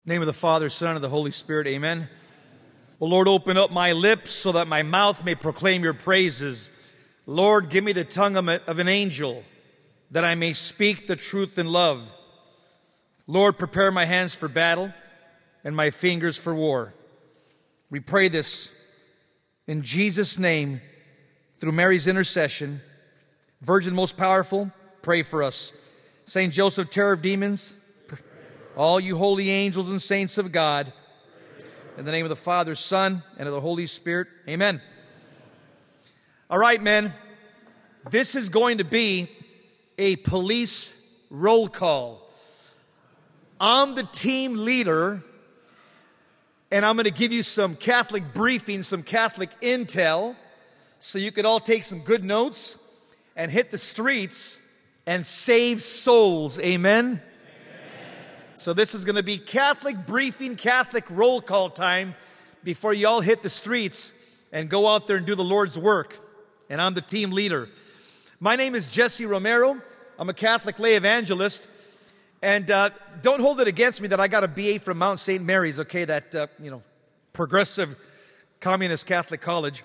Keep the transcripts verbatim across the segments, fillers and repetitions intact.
name of the Father, Son, and the Holy Spirit, amen. O Lord, open up my lips so that my mouth may proclaim your praises. Lord, give me the tongue of an angel, that I may speak the truth in love. Lord, prepare my hands for battle and my fingers for war. We pray this in Jesus' name, through Mary's intercession. Virgin most powerful, pray for us. Saint Joseph, terror of demons, all you holy angels and saints of God, in the name of the Father, Son, and of the Holy Spirit, amen. All right, men, this is going to be a police roll call. I'm the team leader, and I'm going to give you some Catholic briefing, some Catholic intel, so you could all take some good notes and hit the streets and save souls, amen? So this is going to be Catholic briefing, Catholic roll call time before you all hit the streets and go out there and do the Lord's work. And I'm the team leader. My name is Jesse Romero. I'm a Catholic lay evangelist. And uh, don't hold it against me that I got a B A from Mount Saint Mary's, okay, that, uh, you know, progressive communist Catholic college.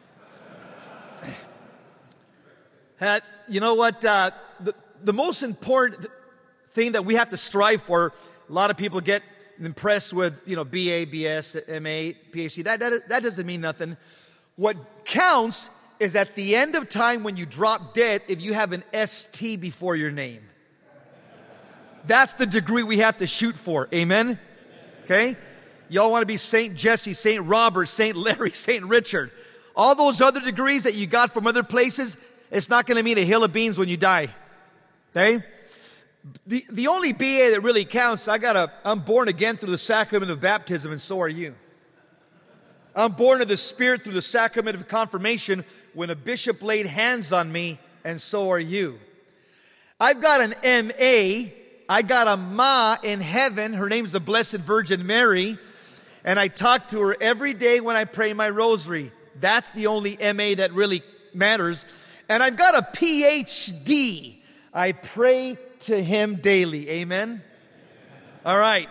uh, you know what? Uh, the, the most important thing that we have to strive for, a lot of people get impressed with, you know, B A, B S, M A, P H D. That, that, that doesn't mean nothing. What counts is at the end of time when you drop dead, if you have an S T before your name. That's the degree we have to shoot for. Amen? Okay? Y'all want to be Saint Jesse, Saint Robert, Saint Larry, Saint Richard. All those other degrees that you got from other places, it's not going to mean a hill of beans when you die. Okay? The, the only B A that really counts, I got a, I'm born again through the sacrament of baptism, and so are you. I'm born of the Spirit through the sacrament of confirmation when a bishop laid hands on me, and so are you. I've got an M A, I got a Ma in heaven, her name's the Blessed Virgin Mary, and I talk to her every day when I pray my rosary. That's the only M A that really matters. And I've got a P H D. I pray to him daily. Amen? All right.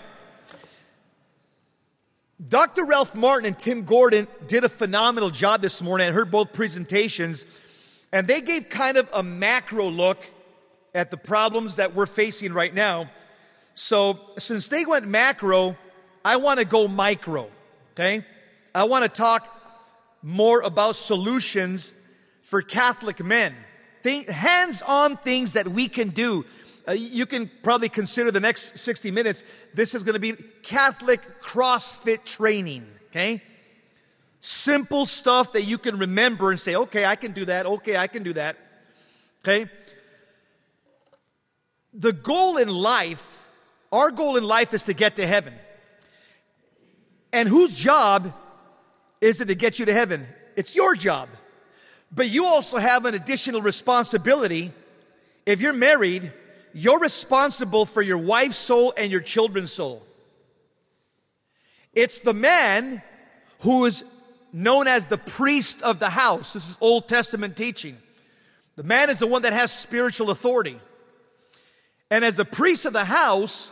Doctor Ralph Martin and Tim Gordon did a phenomenal job this morning. I heard both presentations, and they gave kind of a macro look at the problems that we're facing right now. So since they went macro, I want to go micro, okay? I want to talk more about solutions for Catholic men. Think, hands-on things that we can do. Uh, you can probably consider the next sixty minutes, this is going to be Catholic CrossFit training, okay? Simple stuff that you can remember and say, okay, I can do that, okay, I can do that, okay? The goal in life, our goal in life is to get to heaven. And whose job is it to get you to heaven? It's your job. But you also have an additional responsibility. If you're married, you're responsible for your wife's soul and your children's soul. It's the man who is known as the priest of the house. This is Old Testament teaching. The man is the one that has spiritual authority. And as the priest of the house,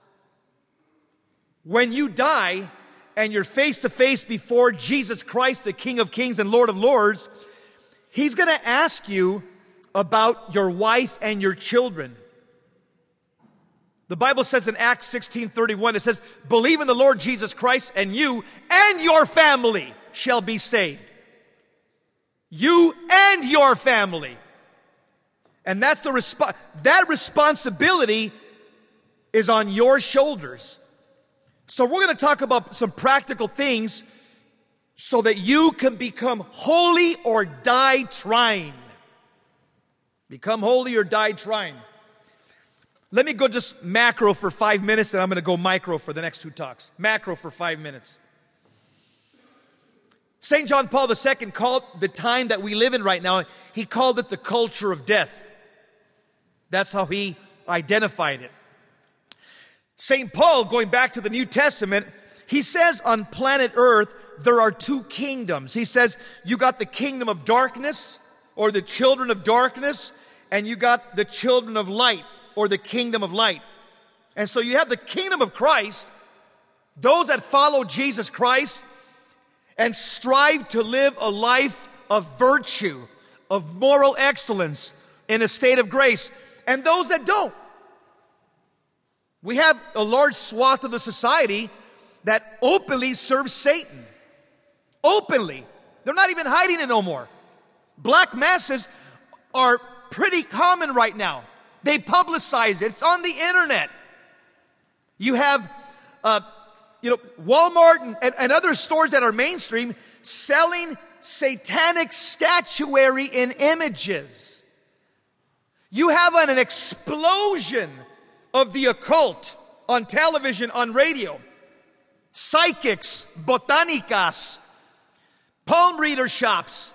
when you die and you're face to face before Jesus Christ, the King of Kings and Lord of Lords, he's going to ask you about your wife and your children. The Bible says in Acts sixteen thirty-one, it says, believe in the Lord Jesus Christ and you and your family shall be saved. You and your family. And that's the resp- that responsibility is on your shoulders. So we're going to talk about some practical things so that you can become holy or die trying. Become holy or die trying. Let me go just macro for five minutes, and I'm going to go micro for the next two talks. Macro for five minutes. Saint John Paul the Second called the time that we live in right now, he called it the culture of death. That's how he identified it. Saint Paul, going back to the New Testament, he says on planet Earth, there are two kingdoms. He says, you got the kingdom of darkness, or the children of darkness, and you got the children of light, or the kingdom of light. And so you have the kingdom of Christ, those that follow Jesus Christ and strive to live a life of virtue, of moral excellence in a state of grace, and those that don't. We have a large swath of the society that openly serves Satan. Openly. They're not even hiding it no more. Black masses are pretty common right now. They publicize it. It's on the internet. You have, uh, you know, Walmart and, and, and other stores that are mainstream selling satanic statuary in images. You have an, an explosion of the occult on television, on radio. Psychics, botanicas, palm reader shops.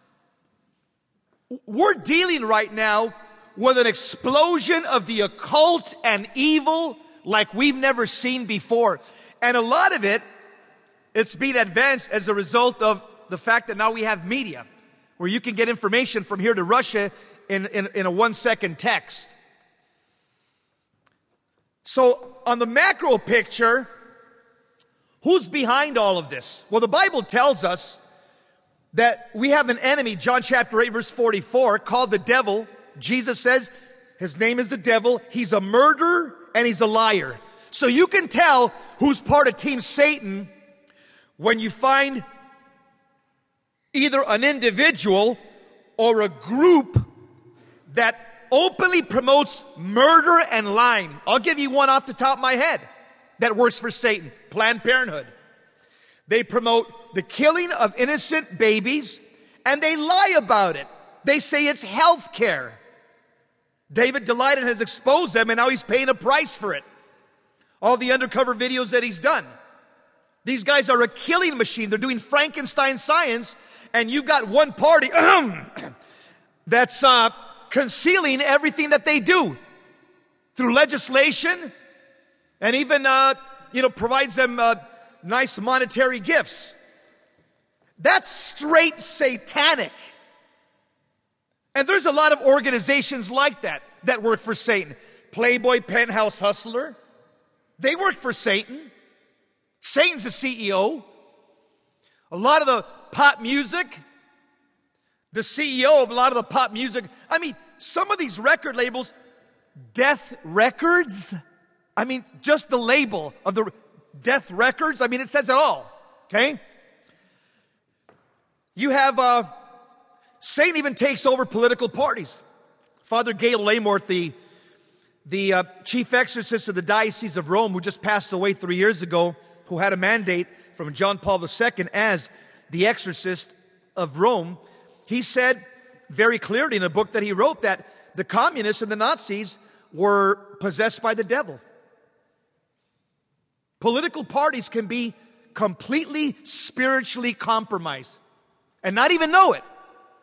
We're dealing right now with an explosion of the occult and evil like we've never seen before. And a lot of it, it's been advanced as a result of the fact that now we have media, where you can get information from here to Russia in, in, in a one-second text. So, on the macro picture, who's behind all of this? Well, the Bible tells us that we have an enemy, John chapter eight, verse forty-four, called the devil. Jesus says his name is the devil. He's a murderer and he's a liar. So you can tell who's part of Team Satan when you find either an individual or a group that openly promotes murder and lying. I'll give you one off the top of my head that works for Satan. Planned Parenthood. They promote the killing of innocent babies, and they lie about it. They say it's health care. David Daleiden has exposed them, and now he's paying a price for it. All the undercover videos that he's done. These guys are a killing machine. They're doing Frankenstein science, and you've got one party that's uh, concealing everything that they do through legislation, and even uh, you know provides them uh, nice monetary gifts. That's straight satanic. And there's a lot of organizations like that that work for Satan. Playboy, Penthouse Hustler, they work for Satan. Satan's the C E O. A lot of the pop music, the C E O of a lot of the pop music. I mean, some of these record labels, Death Records. I mean, just the label of the Death Records. I mean, it says it all. Okay? You have, uh, Satan even takes over political parties. Father Gail Lamort, the, the uh, chief exorcist of the Diocese of Rome, who just passed away three years ago, who had a mandate from John Paul the Second as the exorcist of Rome, he said very clearly in a book that he wrote that the communists and the Nazis were possessed by the devil. Political parties can be completely spiritually compromised and not even know it.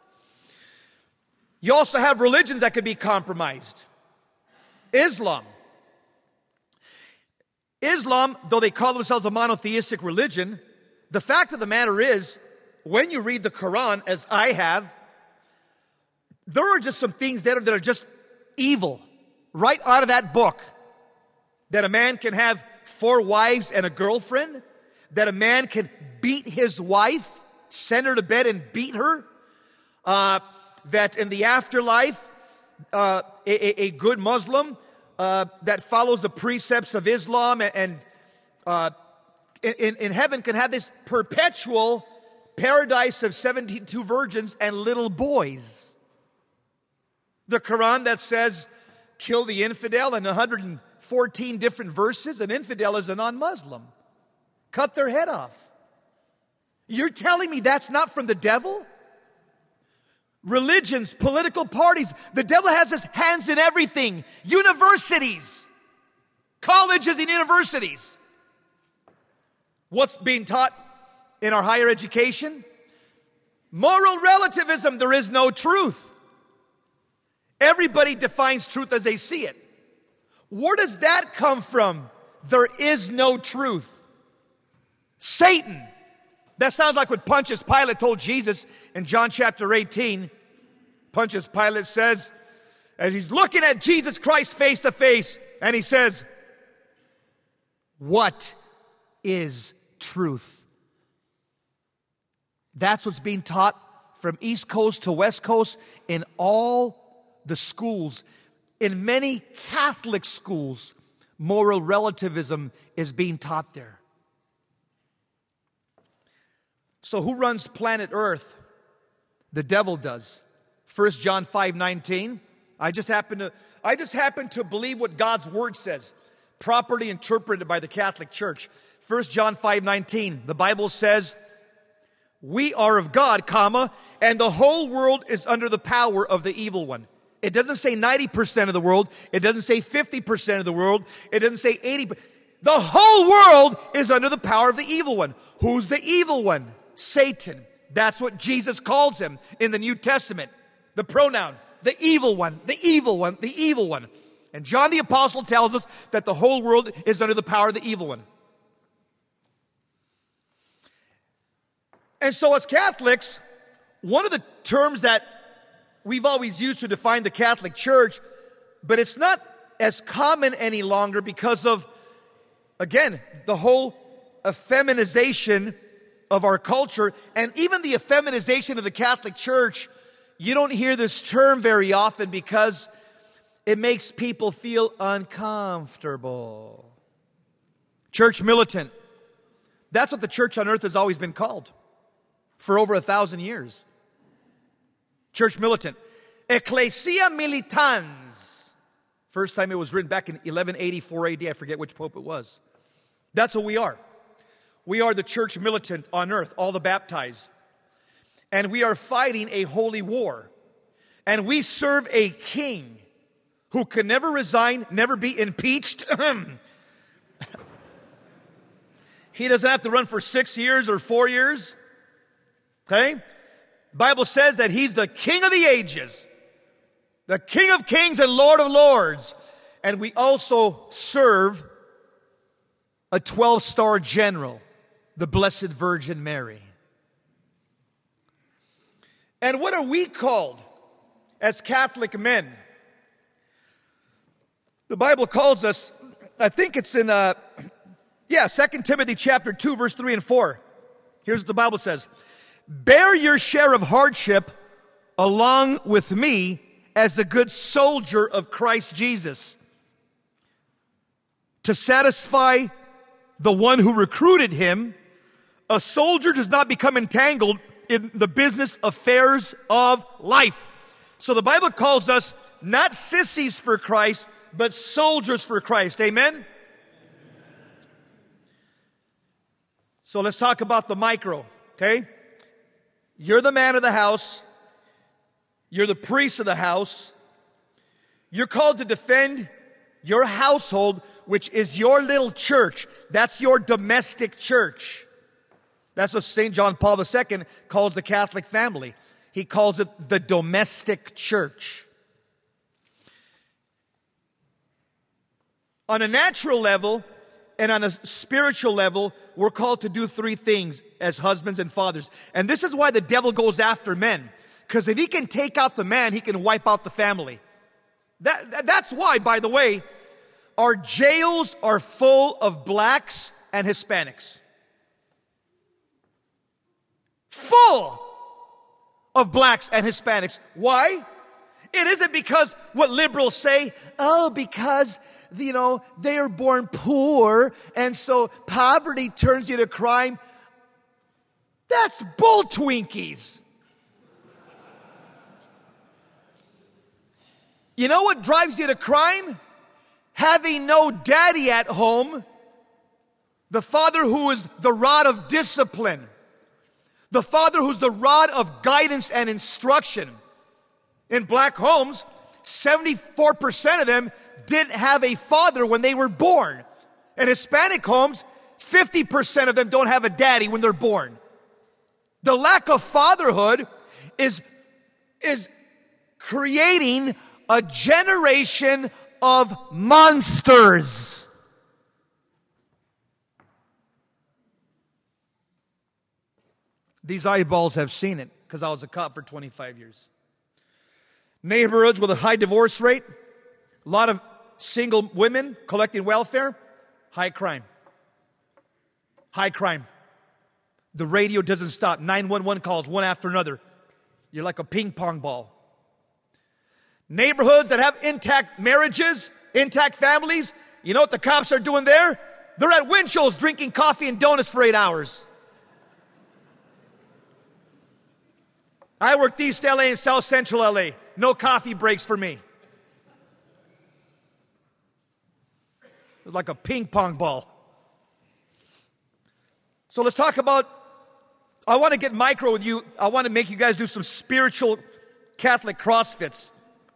You also have religions that can be compromised. Islam. Islam, though they call themselves a monotheistic religion, the fact of the matter is, when you read the Quran, as I have, there are just some things that are, that are just evil, right out of that book. That a man can have four wives and a girlfriend, that a man can beat his wife, send her to bed and beat her, uh, that in the afterlife, uh, a, a good Muslim uh, that follows the precepts of Islam and, and uh, in, in heaven can have this perpetual paradise of seventy-two virgins and little boys. The Quran that says, kill the infidel, in one hundred fourteen different verses, an infidel is a non-Muslim. Cut their head off. You're telling me that's not from the devil? Religions, political parties. The devil has his hands in everything. Universities, colleges and universities. What's being taught in our higher education? Moral relativism. There is no truth. Everybody defines truth as they see it. Where does that come from? There is no truth. Satan. That sounds like what Pontius Pilate told Jesus in John chapter eighteen. Pontius Pilate says, as he's looking at Jesus Christ face to face, and he says, what is truth. That's what's being taught from East Coast to West Coast in all the schools. In many Catholic schools, moral relativism is being taught there. So who runs planet Earth? The devil does. First John five nineteen. I just happen to I just happen to believe what God's word says, properly interpreted by the Catholic Church. First John five nineteen. The Bible says, "We are of God, comma, and the whole world is under the power of the evil one." It doesn't say ninety percent of the world. It doesn't say fifty percent of the world. It doesn't say eighty percent. The whole world is under the power of the evil one. Who's the evil one? Satan. That's what Jesus calls him in the New Testament. The pronoun, the evil one, the evil one, the evil one. And John the Apostle tells us that the whole world is under the power of the evil one. And so as Catholics, one of the terms that we've always used to define the Catholic Church, but it's not as common any longer because of, again, the whole effeminization of our culture, and even the effeminization of the Catholic Church. You don't hear this term very often because it makes people feel uncomfortable. Church militant. That's what the church on earth has always been called for over a thousand years. Church militant. Ecclesia militans. First time it was written back in eleven eighty-four A D. I forget which pope it was. That's what we are. We are the church militant on earth, all the baptized. And we are fighting a holy war. And we serve a king who can never resign, never be impeached. He doesn't have to run for six years or four years. Okay? The Bible says that he's the King of the ages, the King of kings and Lord of lords. And we also serve a twelve-star general, the Blessed Virgin Mary. And what are we called as Catholic men? The Bible calls us, I think it's in, uh, yeah, Second Timothy chapter two, verse three and four. Here's what the Bible says. Bear your share of hardship along with me as a good soldier of Christ Jesus, to satisfy the one who recruited him. A soldier does not become entangled in the business affairs of life. So the Bible calls us not sissies for Christ, but soldiers for Christ. Amen? So let's talk about the micro, okay? You're the man of the house. You're the priest of the house. You're called to defend your household, which is your little church. That's your domestic church. That's what Saint John Paul the Second calls the Catholic family. He calls it the domestic church. On a natural level and on a spiritual level, we're called to do three things as husbands and fathers. And this is why the devil goes after men. Because if he can take out the man, he can wipe out the family. That, that's why, by the way, our jails are full of blacks and Hispanics. Full of blacks and Hispanics. Why? It isn't because what liberals say, oh, because, you know, they are born poor, and so poverty turns you to crime. That's bull Twinkies. You know what drives you to crime? Having no daddy at home, the father who is the rod of discipline, the father who's the rod of guidance and instruction. In black homes, seventy-four percent of them didn't have a father when they were born. In Hispanic homes, fifty percent of them don't have a daddy when they're born. The lack of fatherhood is, is creating a generation of monsters. These eyeballs have seen it because I was a cop for twenty-five years. Neighborhoods with a high divorce rate, a lot of single women collecting welfare, high crime. High crime. The radio doesn't stop. nine one one calls, one after another. You're like a ping pong ball. Neighborhoods that have intact marriages, intact families, you know what the cops are doing there? They're at Winchell's drinking coffee and donuts for eight hours. I worked East L A and South Central L A. No coffee breaks for me. It's like a ping pong ball. So let's talk about, I want to get micro with you. I want to make you guys do some spiritual Catholic CrossFits.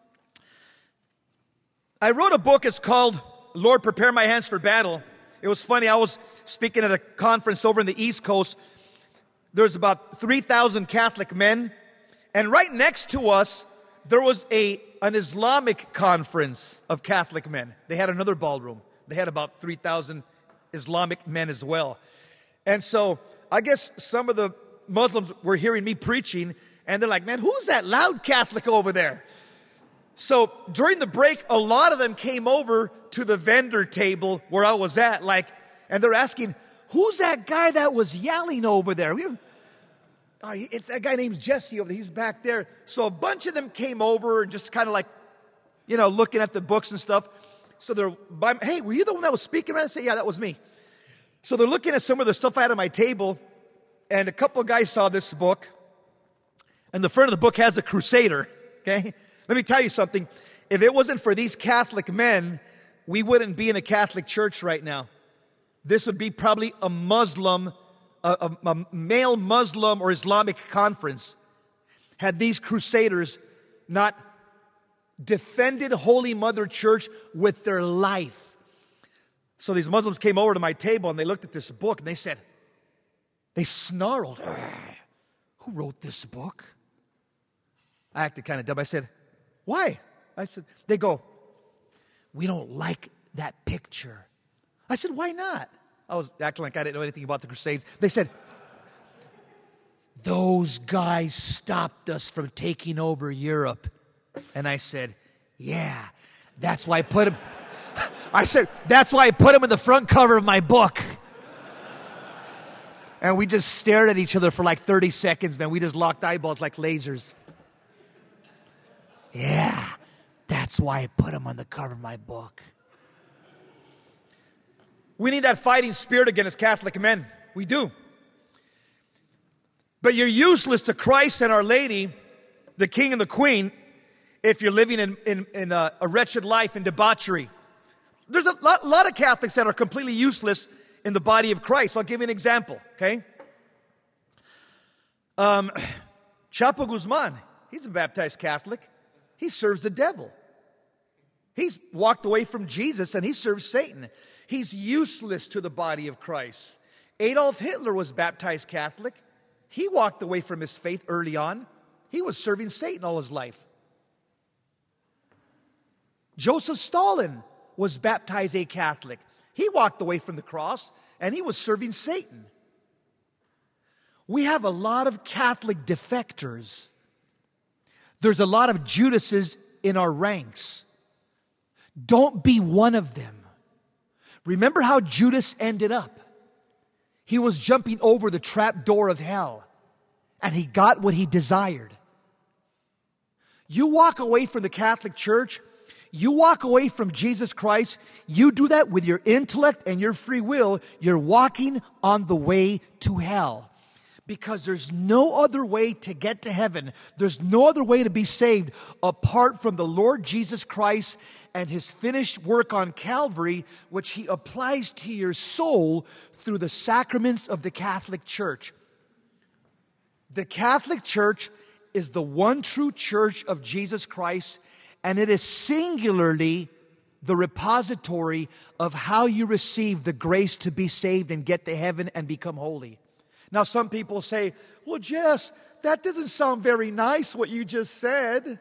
I wrote a book, it's called Lord, Prepare My Hands for Battle. It was funny, I was speaking at a conference over in the East Coast. There's about three thousand Catholic men. And right next to us, there was a an Islamic conference of Catholic men. They had another ballroom. They had about three thousand Islamic men as well. And so I guess some of the Muslims were hearing me preaching, and they're like, man, who's that loud Catholic over there? So during the break, a lot of them came over to the vendor table where I was at, like, and they're asking, who's that guy that was yelling over there? We, oh, it's that guy named Jesse over there. He's back there. So a bunch of them came over and just kind of like, you know, looking at the books and stuff. So they're, by, hey, were you the one that was speaking? I say, yeah, that was me. So they're looking at some of the stuff I had on my table, and a couple of guys saw this book, and the front of the book has a crusader, okay? Let me tell you something. If it wasn't for these Catholic men, we wouldn't be in a Catholic church right now. This would be probably a Muslim, a, a, a male Muslim or Islamic conference. Had these crusaders not defended Holy Mother Church with their life. So these Muslims came over to my table and they looked at this book and they said, they snarled, who wrote this book? I acted kind of dumb. I said, why? I said, they go, we don't like that picture. I said, why not? I was acting like I didn't know anything about the Crusades. They said, those guys stopped us from taking over Europe. And I said, yeah, that's why I put him, I said, that's why I put him in the front cover of my book. And we just stared at each other for like thirty seconds, man. We just locked eyeballs like lasers. Yeah, that's why I put him on the cover of my book. We need that fighting spirit against Catholic men. We do. But you're useless to Christ and Our Lady, the King and the Queen, if you're living in, in, in a, a wretched life in debauchery. There's a lot, lot of Catholics that are completely useless in the body of Christ. I'll give you an example, okay? Um, Chapo Guzman, he's a baptized Catholic. He serves the devil. He's walked away from Jesus and he serves Satan. He's useless to the body of Christ. Adolf Hitler was baptized Catholic. He walked away from his faith early on. He was serving Satan all his life. Joseph Stalin was baptized a Catholic. He walked away from the cross and he was serving Satan. We have a lot of Catholic defectors. There's a lot of Judases in our ranks. Don't be one of them. Remember how Judas ended up? He was jumping over the trap door of hell, and he got what he desired. You walk away from the Catholic Church, you walk away from Jesus Christ, you do that with your intellect and your free will, you're walking on the way to hell. Because there's no other way to get to heaven. There's no other way to be saved apart from the Lord Jesus Christ and His finished work on Calvary, which He applies to your soul through the sacraments of the Catholic Church. The Catholic Church is the one true church of Jesus Christ, and it is singularly the repository of how you receive the grace to be saved and get to heaven and become holy. Now, some people say, well, Jess, that doesn't sound very nice, what you just said.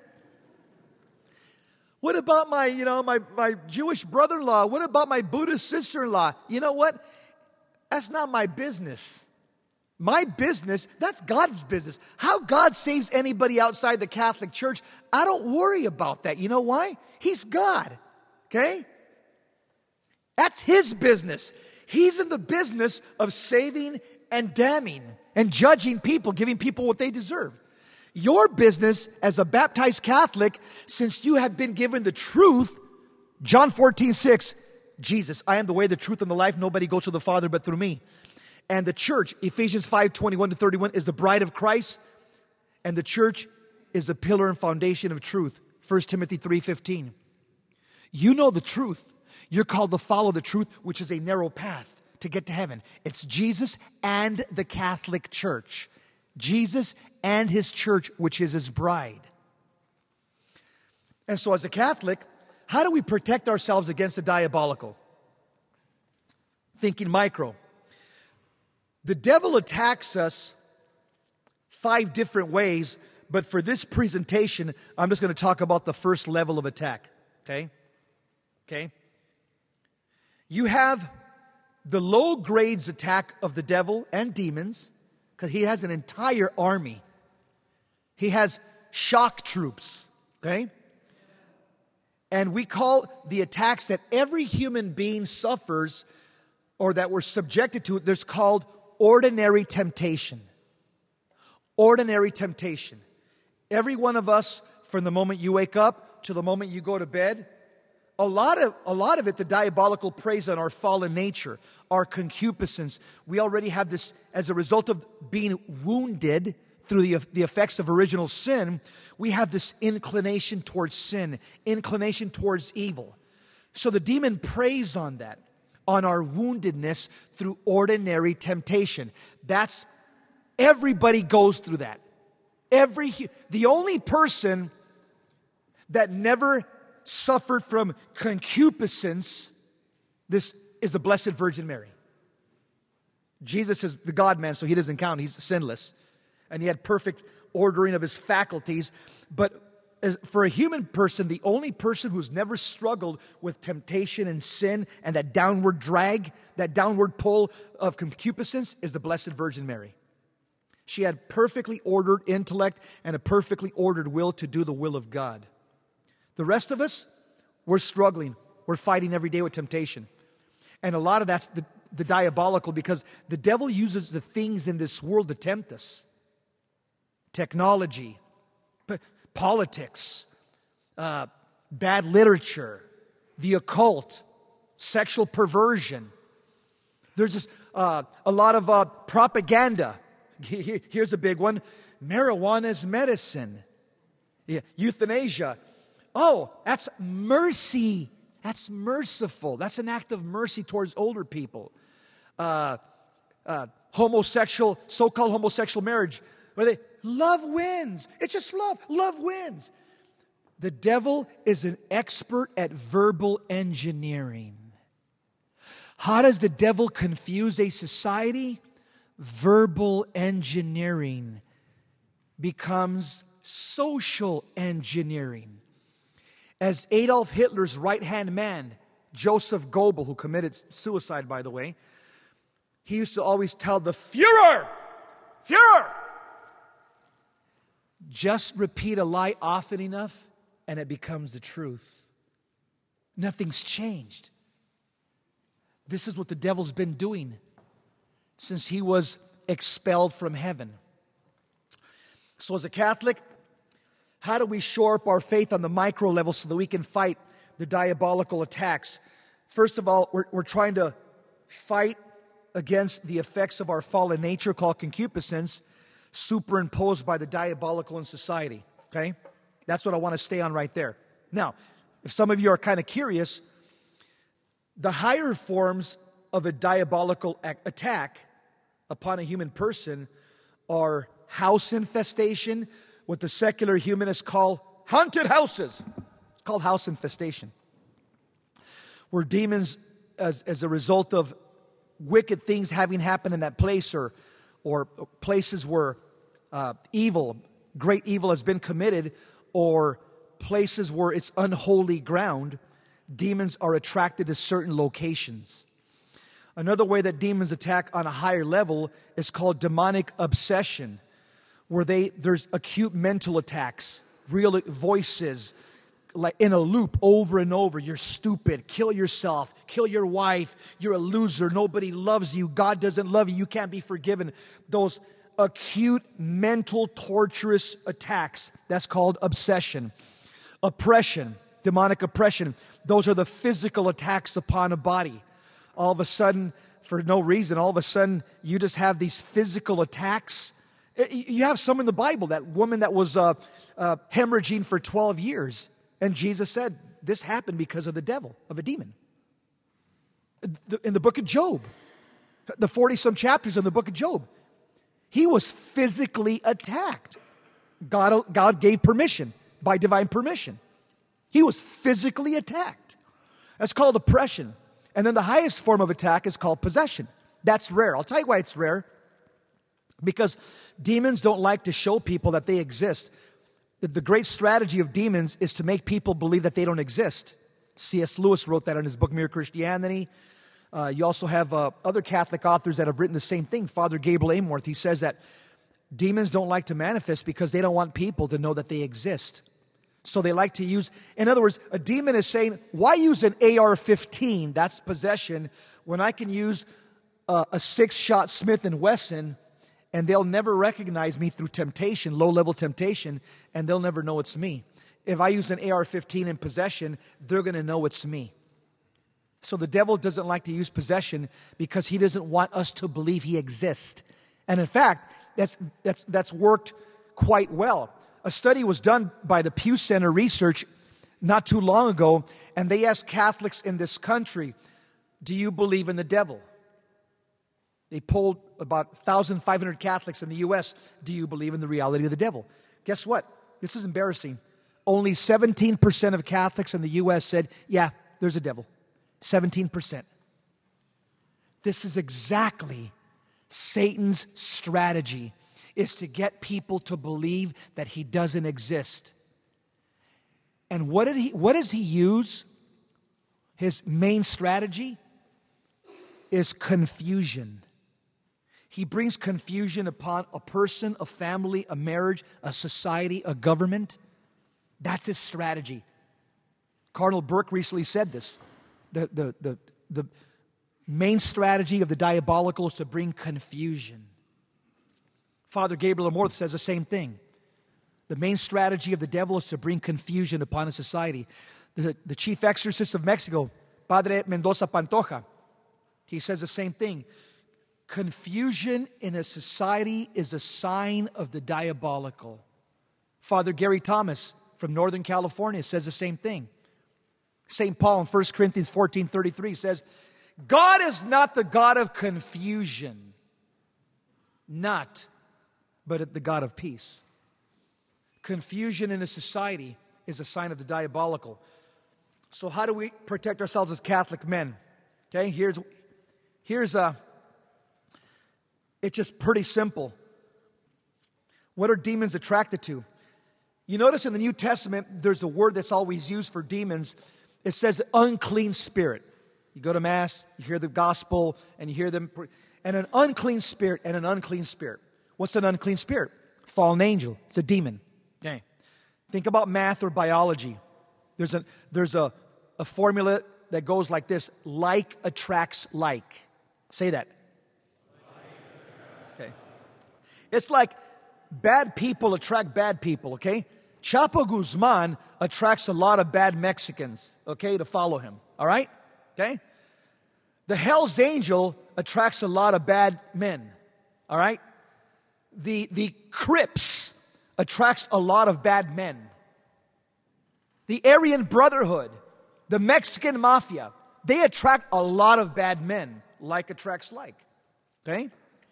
What about my, you know, my, my Jewish brother-in-law? What about my Buddhist sister-in-law? You know what? That's not my business. My business, that's God's business. How God saves anybody outside the Catholic Church, I don't worry about that. You know why? He's God, okay? That's His business. He's in the business of saving and damning and judging people, giving people what they deserve. Your business as a baptized Catholic, since you have been given the truth, John fourteen six, Jesus, I am the way, the truth, and the life. Nobody goes to the Father but through me. And the church, Ephesians five twenty-one to thirty-one, is the bride of Christ. And the church is the pillar and foundation of truth. First Timothy three fifteen. You know the truth. You're called to follow the truth, which is a narrow path to get to heaven. It's Jesus and the Catholic Church. Jesus and his church, which is his bride. And so as a Catholic, how do we protect ourselves against the diabolical? Thinking micro. The devil attacks us five different ways, but for this presentation, I'm just going to talk about the first level of attack. Okay? Okay? You have the low grades attack of the devil and demons, because he has an entire army. He has shock troops. Okay? And we call the attacks that every human being suffers or that we're subjected to, there's called ordinary temptation. Ordinary temptation. Every one of us, from the moment you wake up to the moment you go to bed, a lot of a lot of it, the diabolical preys on our fallen nature, our concupiscence. We already have this, as a result of being wounded through the, the effects of original sin, we have this inclination towards sin, inclination towards evil. So the demon preys on that, on our woundedness through ordinary temptation. That's, everybody goes through that. Every, the only person that never suffered from concupiscence, this is the Blessed Virgin Mary. Jesus is the God-man, so he doesn't count. He's sinless. And he had perfect ordering of his faculties. But as, for a human person, the only person who's never struggled with temptation and sin and that downward drag, that downward pull of concupiscence is the Blessed Virgin Mary. She had perfectly ordered intellect and a perfectly ordered will to do the will of God. The rest of us, we're struggling. We're fighting every day with temptation. And a lot of that's the, the diabolical, because the devil uses the things in this world to tempt us. Technology, p- politics, uh, bad literature, the occult, sexual perversion. There's just uh, a lot of uh, propaganda. Here's a big one. Marijuana is medicine. Yeah. Euthanasia. Oh, that's mercy. That's merciful. That's an act of mercy towards older people. Uh, uh, homosexual, so-called homosexual marriage. Where they, love wins. It's just love. Love wins. The devil is an expert at verbal engineering. How does the devil confuse a society? Verbal engineering becomes social engineering. As Adolf Hitler's right-hand man, Joseph Goebbels, who committed suicide, by the way, he used to always tell the Führer, Führer, just repeat a lie often enough and it becomes the truth. Nothing's changed. This is what the devil's been doing since he was expelled from heaven. So as a Catholic, how do we shore up our faith on the micro level so that we can fight the diabolical attacks? First of all, we're, we're trying to fight against the effects of our fallen nature called concupiscence, superimposed by the diabolical in society. Okay? That's what I want to stay on right there. Now, if some of you are kind of curious, the higher forms of a diabolical attack upon a human person are house infestation, what the secular humanists call haunted houses. It's called house infestation. Where demons, as, as a result of wicked things having happened in that place, or, or places where uh, evil, great evil has been committed, or places where it's unholy ground, demons are attracted to certain locations. Another way that demons attack on a higher level is called demonic obsession, where they there's acute mental attacks, real voices, like in a loop over and over. You're stupid. Kill yourself. Kill your wife. You're a loser. Nobody loves you. God doesn't love you. You can't be forgiven. Those acute mental torturous attacks. That's called obsession. Oppression, demonic oppression. Those are the physical attacks upon a body. All of a sudden, for no reason, all of a sudden, you just have these physical attacks. You have some in the Bible, that woman that was uh, uh, hemorrhaging for twelve years. And Jesus said, this happened because of the devil, of a demon. In the book of Job, the forty-some chapters in the book of Job, he was physically attacked. God, God gave permission, by divine permission. He was physically attacked. That's called oppression. And then the highest form of attack is called possession. That's rare. I'll tell you why it's rare. Because demons don't like to show people that they exist. The great strategy of demons is to make people believe that they don't exist. C S Lewis wrote that in his book, Mere Christianity. Uh, you also have uh, other Catholic authors that have written the same thing. Father Gabriel Amorth, he says that demons don't like to manifest because they don't want people to know that they exist. So they like to use, in other words, a demon is saying, why use an A R fifteen, that's possession, when I can use uh, a six-shot Smith and Wesson, and they'll never recognize me through temptation, low-level temptation, and they'll never know it's me. If I use an A R fifteen in possession, they're going to know it's me. So the devil doesn't like to use possession because he doesn't want us to believe he exists. And in fact, that's, that's, that's worked quite well. A study was done by the Pew Center Research not too long ago, and they asked Catholics in this country, do you believe in the devil? They polled about one thousand five hundred Catholics in the U S, do you believe in the reality of the devil? Guess what? This is embarrassing. Only seventeen percent of Catholics in the U S said, yeah, there's a devil. seventeen percent. This is exactly Satan's strategy, is to get people to believe that he doesn't exist. And what did he what does he use? His main strategy is confusion. He brings confusion upon a person, a family, a marriage, a society, a government. That's his strategy. Cardinal Burke recently said this. The, the, the, the main strategy of the diabolical is to bring confusion. Father Gabriel Amorth says the same thing. The main strategy of the devil is to bring confusion upon a society. The, the chief exorcist of Mexico, Padre Mendoza Pantoja, he says the same thing. Confusion in a society is a sign of the diabolical. Father Gary Thomas from Northern California says the same thing. Saint Paul in First Corinthians fourteen thirty-three says, God is not the God of confusion, not, but the God of peace. Confusion in a society is a sign of the diabolical. So how do we protect ourselves as Catholic men? Okay, here's, here's a, it's just pretty simple. What are demons attracted to? You notice in the New Testament, there's a word that's always used for demons. It says unclean spirit. You go to Mass, you hear the gospel, and you hear them. And an unclean spirit and an unclean spirit. What's an unclean spirit? Fallen angel. It's a demon. Okay. Think about math or biology. There's a, there's a, a formula that goes like this. Like attracts like. Say that. Okay. It's like bad people attract bad people, okay? Chapo Guzman attracts a lot of bad Mexicans, okay, to follow him, all right? Okay? The Hell's Angel attracts a lot of bad men, all right? The, the Crips attracts a lot of bad men. The Aryan Brotherhood, the Mexican Mafia, they attract a lot of bad men. Like attracts like, okay?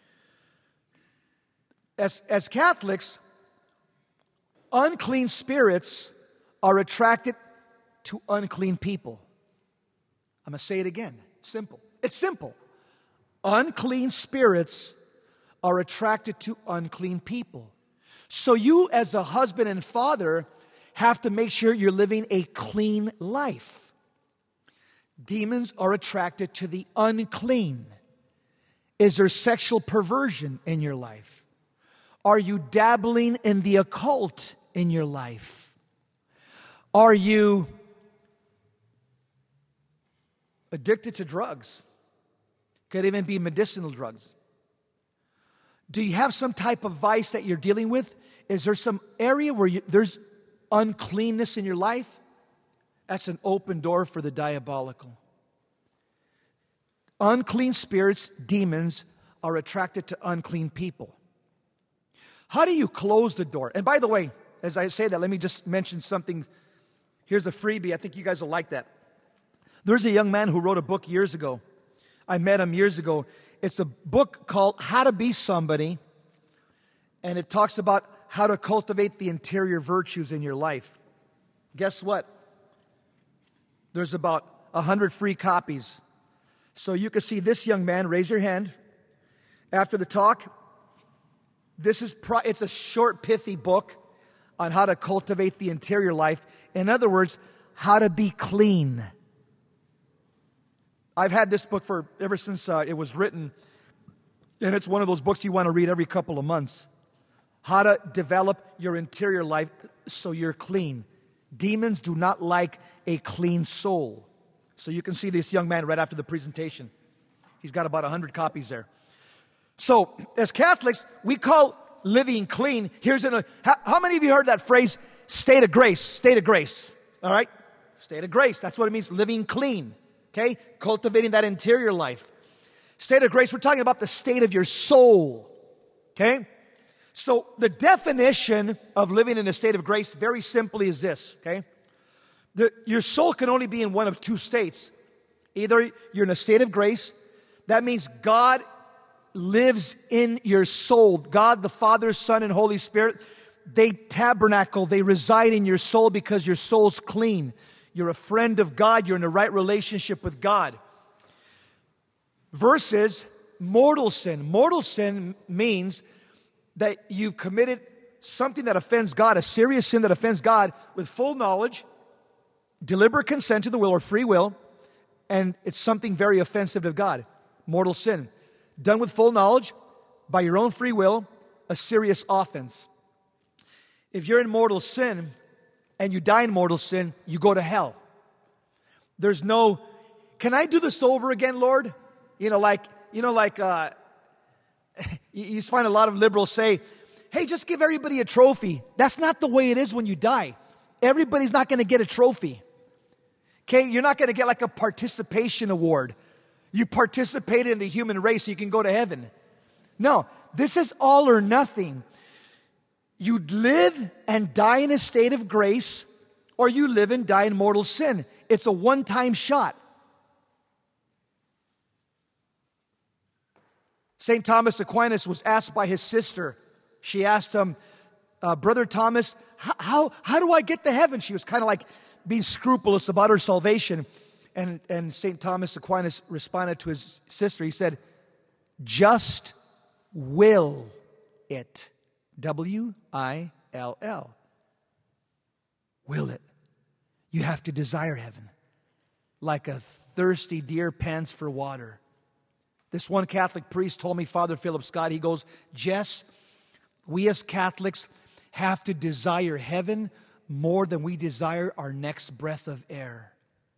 As, as Catholics, unclean spirits are attracted to unclean people. I'm going to say it again. Simple. It's simple. Unclean spirits are attracted to unclean people. So you as a husband and father have to make sure you're living a clean life. Demons are attracted to the unclean. Is there sexual perversion in your life? Are you dabbling in the occult in your life? Are you addicted to drugs? Could even be medicinal drugs. Do you have some type of vice that you're dealing with? Is there some area where you, there's uncleanness in your life? That's an open door for the diabolical. Unclean spirits, demons, are attracted to unclean people. How do you close the door? And by the way, as I say that, let me just mention something. Here's a freebie. I think you guys will like that. There's a young man who wrote a book years ago. I met him years ago. It's a book called How to Be Somebody, and it talks about how to cultivate the interior virtues in your life. Guess what? There's about a hundred free copies. So you can see this young man, raise your hand. After the talk, this is pro- it's a short, pithy book on how to cultivate the interior life. In other words, how to be clean. I've had this book for ever since uh, it was written, and it's one of those books you want to read every couple of months. How to develop your interior life so you're clean. Demons do not like a clean soul. So you can see this young man right after the presentation. He's got about a hundred copies there. So as Catholics, we call living clean. Here's an, how, how many of you heard that phrase, state of grace, state of grace? All right? State of grace, that's what it means, living clean. Okay? Cultivating that interior life. State of grace, we're talking about the state of your soul. Okay? So the definition of living in a state of grace very simply is this. Okay? The, your soul can only be in one of two states. Either you're in a state of grace, that means God lives in your soul. God, the Father, Son, and Holy Spirit, they tabernacle, they reside in your soul because your soul's clean. You're a friend of God. You're in the right relationship with God. Versus mortal sin. Mortal sin means that you've committed something that offends God, a serious sin that offends God with full knowledge, deliberate consent to the will or free will, and it's something very offensive to God. Mortal sin. Done with full knowledge, by your own free will, a serious offense. If you're in mortal sin, and you die in mortal sin, you go to hell. There's no, can I do this over again, Lord? You know, like, you know, like, uh, you, you just find a lot of liberals say, hey, just give everybody a trophy. That's not the way it is when you die. Everybody's not going to get a trophy. Okay, you're not going to get like a participation award. You participated in the human race so you can go to heaven. No, this is all or nothing. You live and die in a state of grace, or you live and die in mortal sin. It's a one-time shot. Saint Thomas Aquinas was asked by his sister. She asked him, uh, Brother Thomas, how, how, how do I get to heaven? She was kind of like being scrupulous about her salvation. And, and Saint Thomas Aquinas responded to his sister. He said, just will it. W I L L. Will it. You have to desire heaven. Like a thirsty deer pants for water. This one Catholic priest told me, Father Philip Scott, he goes, Jess, we as Catholics have to desire heaven more than we desire our next breath of air.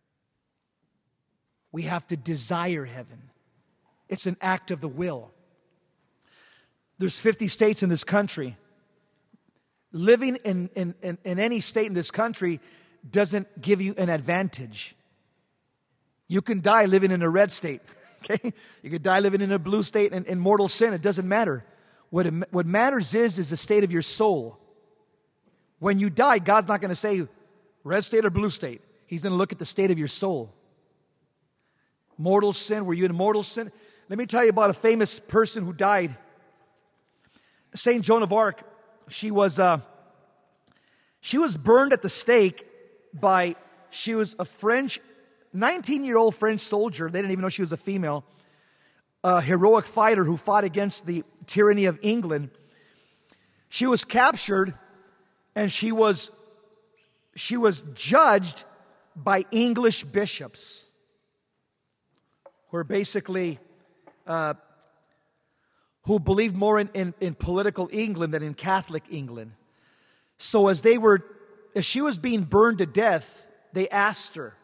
We have to desire heaven. It's an act of the will. There's fifty states in this country. Living in, in, in, in any state in this country doesn't give you an advantage. You can die living in a red state. Okay? You could die living in a blue state and in mortal sin. It doesn't matter. What, it, what matters is, is the state of your soul. When you die, God's not going to say red state or blue state. He's going to look at the state of your soul. Mortal sin. Were you in mortal sin? Let me tell you about a famous person who died. Saint Joan of Arc. She was uh, she was burned at the stake by, she was a French, nineteen-year-old French soldier. They didn't even know she was a female. A heroic fighter who fought against the tyranny of England. She was captured and she was she was judged by English bishops who are basically uh, who believed more in, in, in political England than in Catholic England. So as they were as she was being burned to death, they asked her,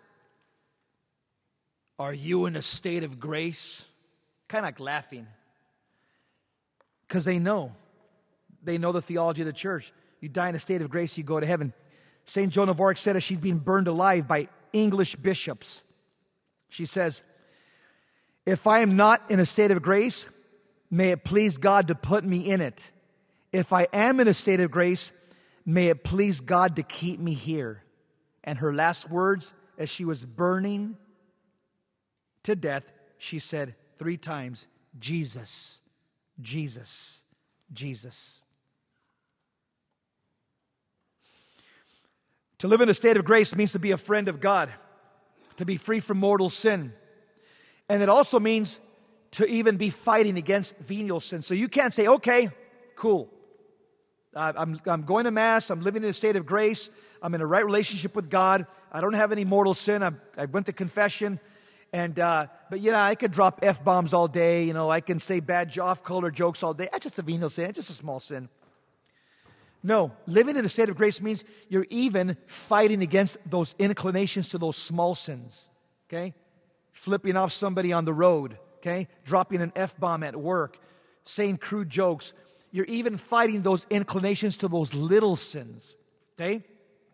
"Are you in a state of grace?" Kind of like laughing. Because they know. They know the theology of the church. You die in a state of grace, you go to heaven. Saint Joan of Arc said as she's being burned alive by English bishops. She says, "If I am not in a state of grace, may it please God to put me in it. If I am in a state of grace, may it please God to keep me here." And her last words, as she was burning to death, she said three times, "Jesus, Jesus, Jesus." To live in a state of grace means to be a friend of God, to be free from mortal sin. And it also means to even be fighting against venial sin. So you can't say, "Okay, cool. Uh, I'm, I'm going to Mass. I'm living in a state of grace. I'm in a right relationship with God. I don't have any mortal sin. I, I went to confession. And uh, but, you know, I could drop F-bombs all day. You know, I can say bad off-color jokes all day. That's just a venial sin. It's just a small sin." No, living in a state of grace means you're even fighting against those inclinations to those small sins. Okay? Flipping off somebody on the road. Okay? Dropping an F-bomb at work. Saying crude jokes. You're even fighting those inclinations to those little sins. Okay?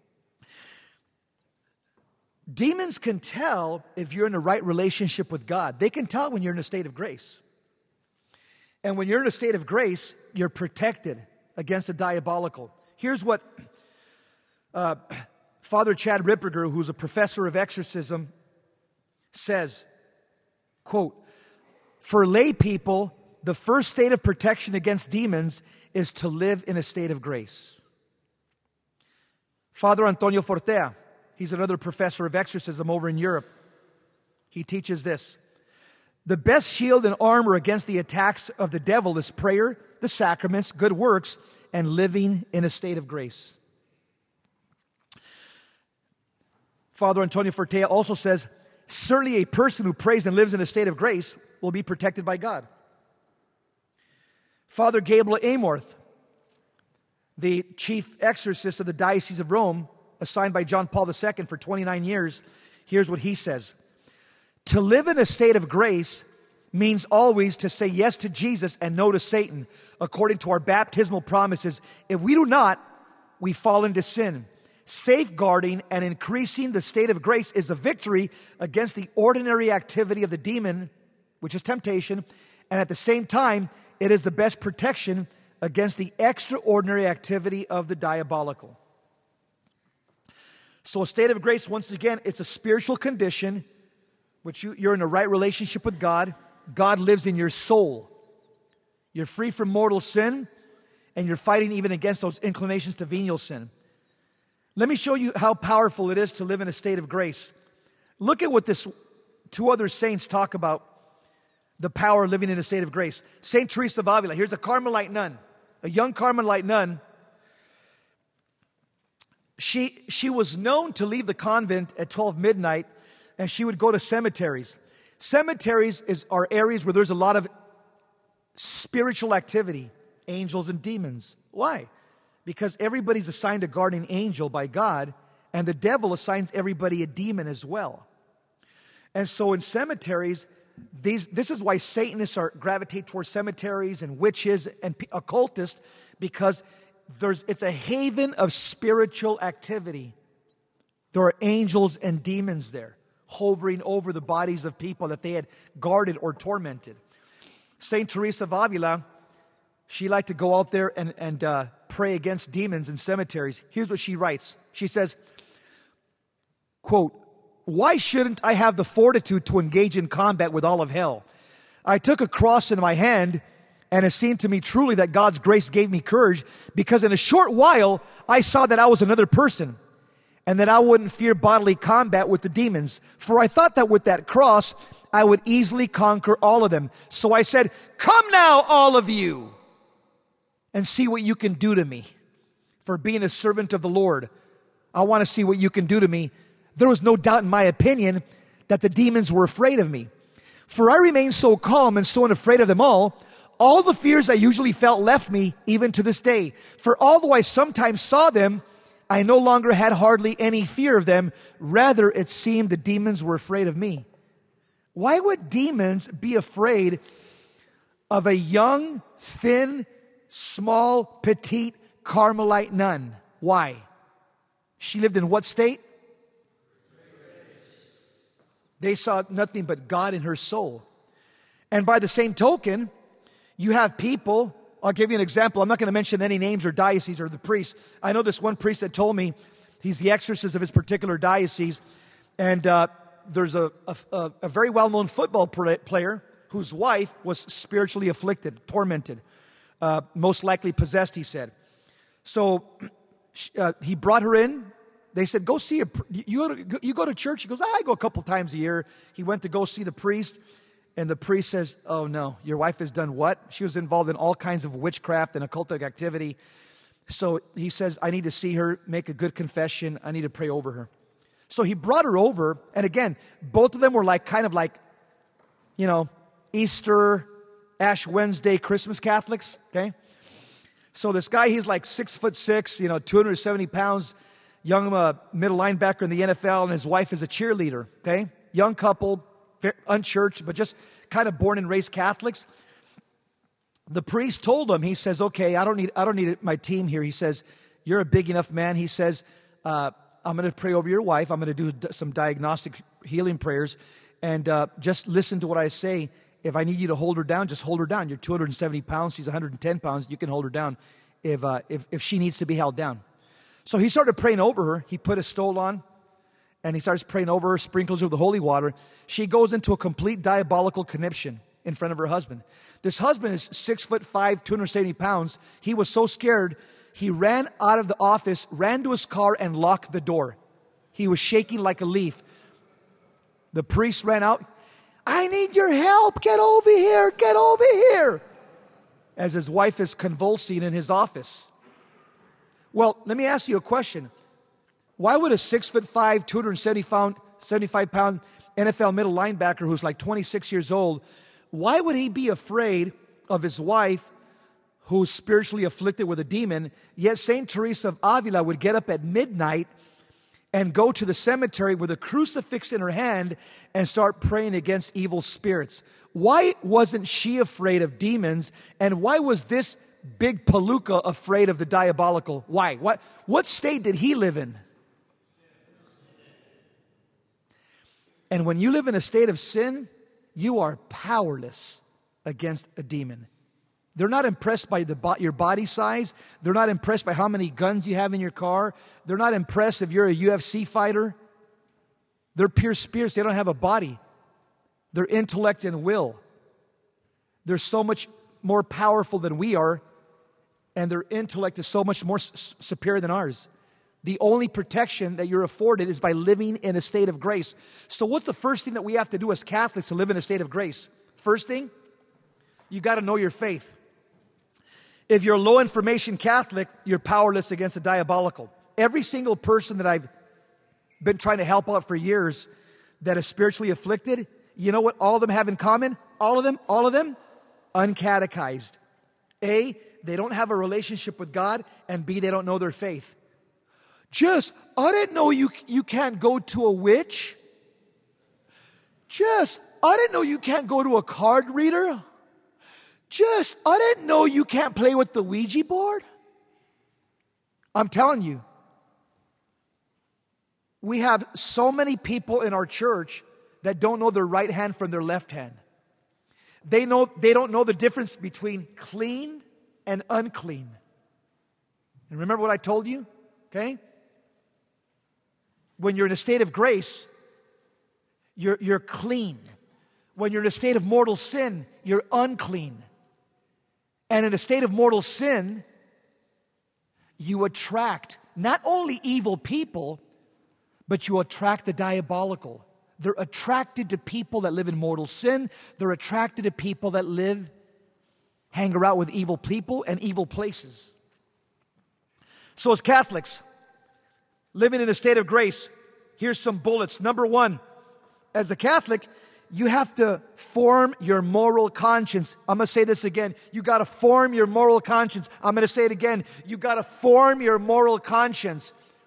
Demons can tell if you're in a right relationship with God. They can tell when you're in a state of grace. And when you're in a state of grace, you're protected against the diabolical. Here's what uh, Father Chad Ripperger, who's a professor of exorcism, says, quote, "For lay people, the first state of protection against demons is to live in a state of grace." Father Antonio Fortea, he's another professor of exorcism over in Europe. He teaches this: "The best shield and armor against the attacks of the devil is prayer, the sacraments, good works, and living in a state of grace." Father Antonio Fortea also says, "Certainly a person who prays and lives in a state of grace will be protected by God." Father Gabriel Amorth, the chief exorcist of the Diocese of Rome, assigned by John Paul the Second for twenty-nine years, here's what he says: "To live in a state of grace means always to say yes to Jesus and no to Satan, according to our baptismal promises. If we do not, we fall into sin. Safeguarding and increasing the state of grace is a victory against the ordinary activity of the demon, which is temptation, and at the same time, it is the best protection against the extraordinary activity of the diabolical." So a state of grace, once again, it's a spiritual condition, which you, you're in a right relationship with God. God lives in your soul. You're free from mortal sin, and you're fighting even against those inclinations to venial sin. Let me show you how powerful it is to live in a state of grace. Look at what this two other saints talk about, the power of living in a state of grace. Saint Teresa of Avila, here's a Carmelite nun, a young Carmelite nun. She, she was known to leave the convent at twelve midnight, and she would go to cemeteries. Cemeteries is, are areas where there's a lot of spiritual activity, angels and demons. Why? Because everybody's assigned a guardian angel by God, and the devil assigns everybody a demon as well. And so in cemeteries, these, this is why Satanists are gravitate towards cemeteries and witches and occultists, because there's it's a haven of spiritual activity. There are angels and demons there, hovering over the bodies of people that they had guarded or tormented. Saint Teresa of Avila, she liked to go out there and, and uh, pray against demons in cemeteries. Here's what she writes. She says, quote, "Why shouldn't I have the fortitude to engage in combat with all of hell? I took a cross in my hand, and it seemed to me truly that God's grace gave me courage, because in a short while I saw that I was another person, and that I wouldn't fear bodily combat with the demons. For I thought that with that cross, I would easily conquer all of them. So I said, 'Come now, all of you, and see what you can do to me. For being a servant of the Lord, I want to see what you can do to me.' There was no doubt in my opinion that the demons were afraid of me. For I remained so calm and so unafraid of them all, all the fears I usually felt left me even to this day. For although I sometimes saw them, I no longer had hardly any fear of them. Rather, it seemed the demons were afraid of me. Why would demons be afraid of a young, thin, small, petite Carmelite nun? Why? She lived in what state? They saw nothing but God in her soul. And by the same token, you have people, I'll give you an example. I'm not going to mention any names or dioceses or the priests. I know this one priest that told me he's the exorcist of his particular diocese. And uh, there's a, a, a very well-known football player whose wife was spiritually afflicted, tormented, uh, most likely possessed, he said. So uh, he brought her in. They said, go see a, you go to, you go to church? He goes, I go a couple times a year. He went to go see the priest. And the priest says, oh no, your wife has done what? She was involved in all kinds of witchcraft and occultic activity. So he says, I need to see her, make a good confession. I need to pray over her. So he brought her over. And again, both of them were like kind of like, you know, Easter, Ash Wednesday, Christmas Catholics, okay? So this guy, he's like six foot six, you know, two hundred seventy pounds, young uh, middle linebacker in the N F L, and his wife is a cheerleader, okay? Young couple, unchurched, but just kind of born and raised Catholics. The priest told him, he says, okay, I don't need I don't need my team here. He says, you're a big enough man. He says, uh, I'm going to pray over your wife. I'm going to do some diagnostic healing prayers. And uh, just listen to what I say. If I need you to hold her down, just hold her down. You're two hundred seventy pounds. She's one hundred ten pounds. You can hold her down if, uh, if, if she needs to be held down. So he started praying over her. He put a stole on. And he starts praying over her, sprinkles her with the holy water. She goes into a complete diabolical conniption in front of her husband. This husband is six foot five, two hundred seventy pounds. He was so scared, he ran out of the office, ran to his car, and locked the door. He was shaking like a leaf. The priest ran out. I need your help. Get over here. Get over here. As his wife is convulsing in his office. Well, let me ask you a question. Why would a six foot five, two hundred seventy-five pound N F L middle linebacker who's like twenty-six years old, why would he be afraid of his wife who's spiritually afflicted with a demon? Yet Saint Teresa of Avila would get up at midnight and go to the cemetery with a crucifix in her hand and start praying against evil spirits. Why wasn't she afraid of demons? And why was this big palooka afraid of the diabolical? Why? What, what state did he live in? And when you live in a state of sin, you are powerless against a demon. They're not impressed by the, your body size. They're not impressed by how many guns you have in your car. They're not impressed if you're a U F C fighter. They're pure spirits. They don't have a body. They're intellect and will. They're so much more powerful than we are, and their intellect is so much more s- superior than ours. The only protection that you're afforded is by living in a state of grace. So what's the first thing that we have to do as Catholics to live in a state of grace? First thing, you got to know your faith. If you're a low information Catholic, you're powerless against the diabolical. Every single person that I've been trying to help out for years that is spiritually afflicted, you know what all of them have in common? All of them, all of them, uncatechized. A, they don't have a relationship with God, and B, they don't know their faith. Just, I didn't know you, you can't go to a witch. Just, I didn't know you can't go to a card reader. Just, I didn't know you can't play with the Ouija board. I'm telling you, we have so many people in our church that don't know their right hand from their left hand. They know, they don't know the difference between clean and unclean. And remember what I told you? Okay? When you're in a state of grace, you're, you're clean. When you're in a state of mortal sin, you're unclean. And in a state of mortal sin, you attract not only evil people, but you attract the diabolical. They're attracted to people that live in mortal sin. They're attracted to people that live, hang around with evil people and evil places. So as Catholics, living in a state of grace, here's some bullets. Number one, as a Catholic, you have to form your moral conscience. I'm going to say this again. You got to form your moral conscience. I'm going to say it again. You got to form your moral conscience.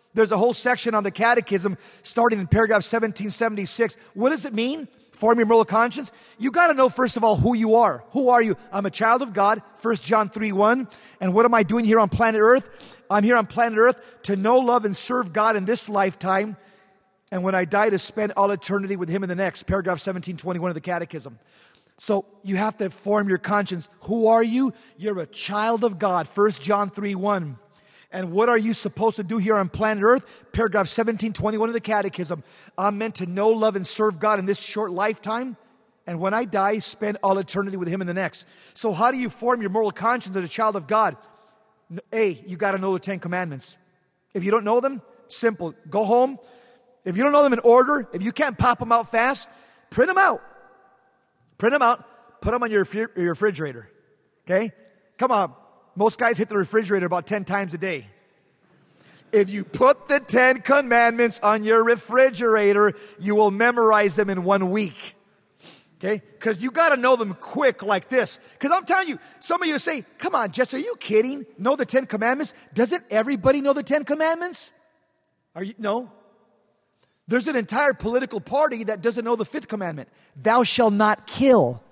There's a whole section on the catechism starting in paragraph seventeen seventy-six. What does it mean? Form your moral conscience. You got to know, first of all, who you are. Who are you? I'm a child of God, First John three one. And what am I doing here on planet Earth? I'm here on planet Earth to know, love, and serve God in this lifetime. And when I die, to spend all eternity with Him in the next. Paragraph seventeen twenty-one of the catechism. So you have to form your conscience. Who are you? You're a child of God, First John three one. And what are you supposed to do here on planet Earth? Paragraph seventeen twenty-one of the Catechism. I'm meant to know, love, and serve God in this short lifetime. And when I die, spend all eternity with Him in the next. So how do you form your moral conscience as a child of God? A, you got to know the Ten Commandments. If you don't know them, simple. Go home. If you don't know them in order, if you can't pop them out fast, print them out. Print them out. Put them on your your refrigerator. Okay? Come on. Most guys hit the refrigerator about ten times a day. If you put the Ten Commandments on your refrigerator, you will memorize them in one week. Okay? Because you got to know them quick like this. Because I'm telling you, some of you say, come on, Jess, are you kidding? Know the Ten Commandments? Doesn't everybody know the Ten Commandments? Are you? No. There's an entire political party that doesn't know the Fifth Commandment. Thou shalt not kill.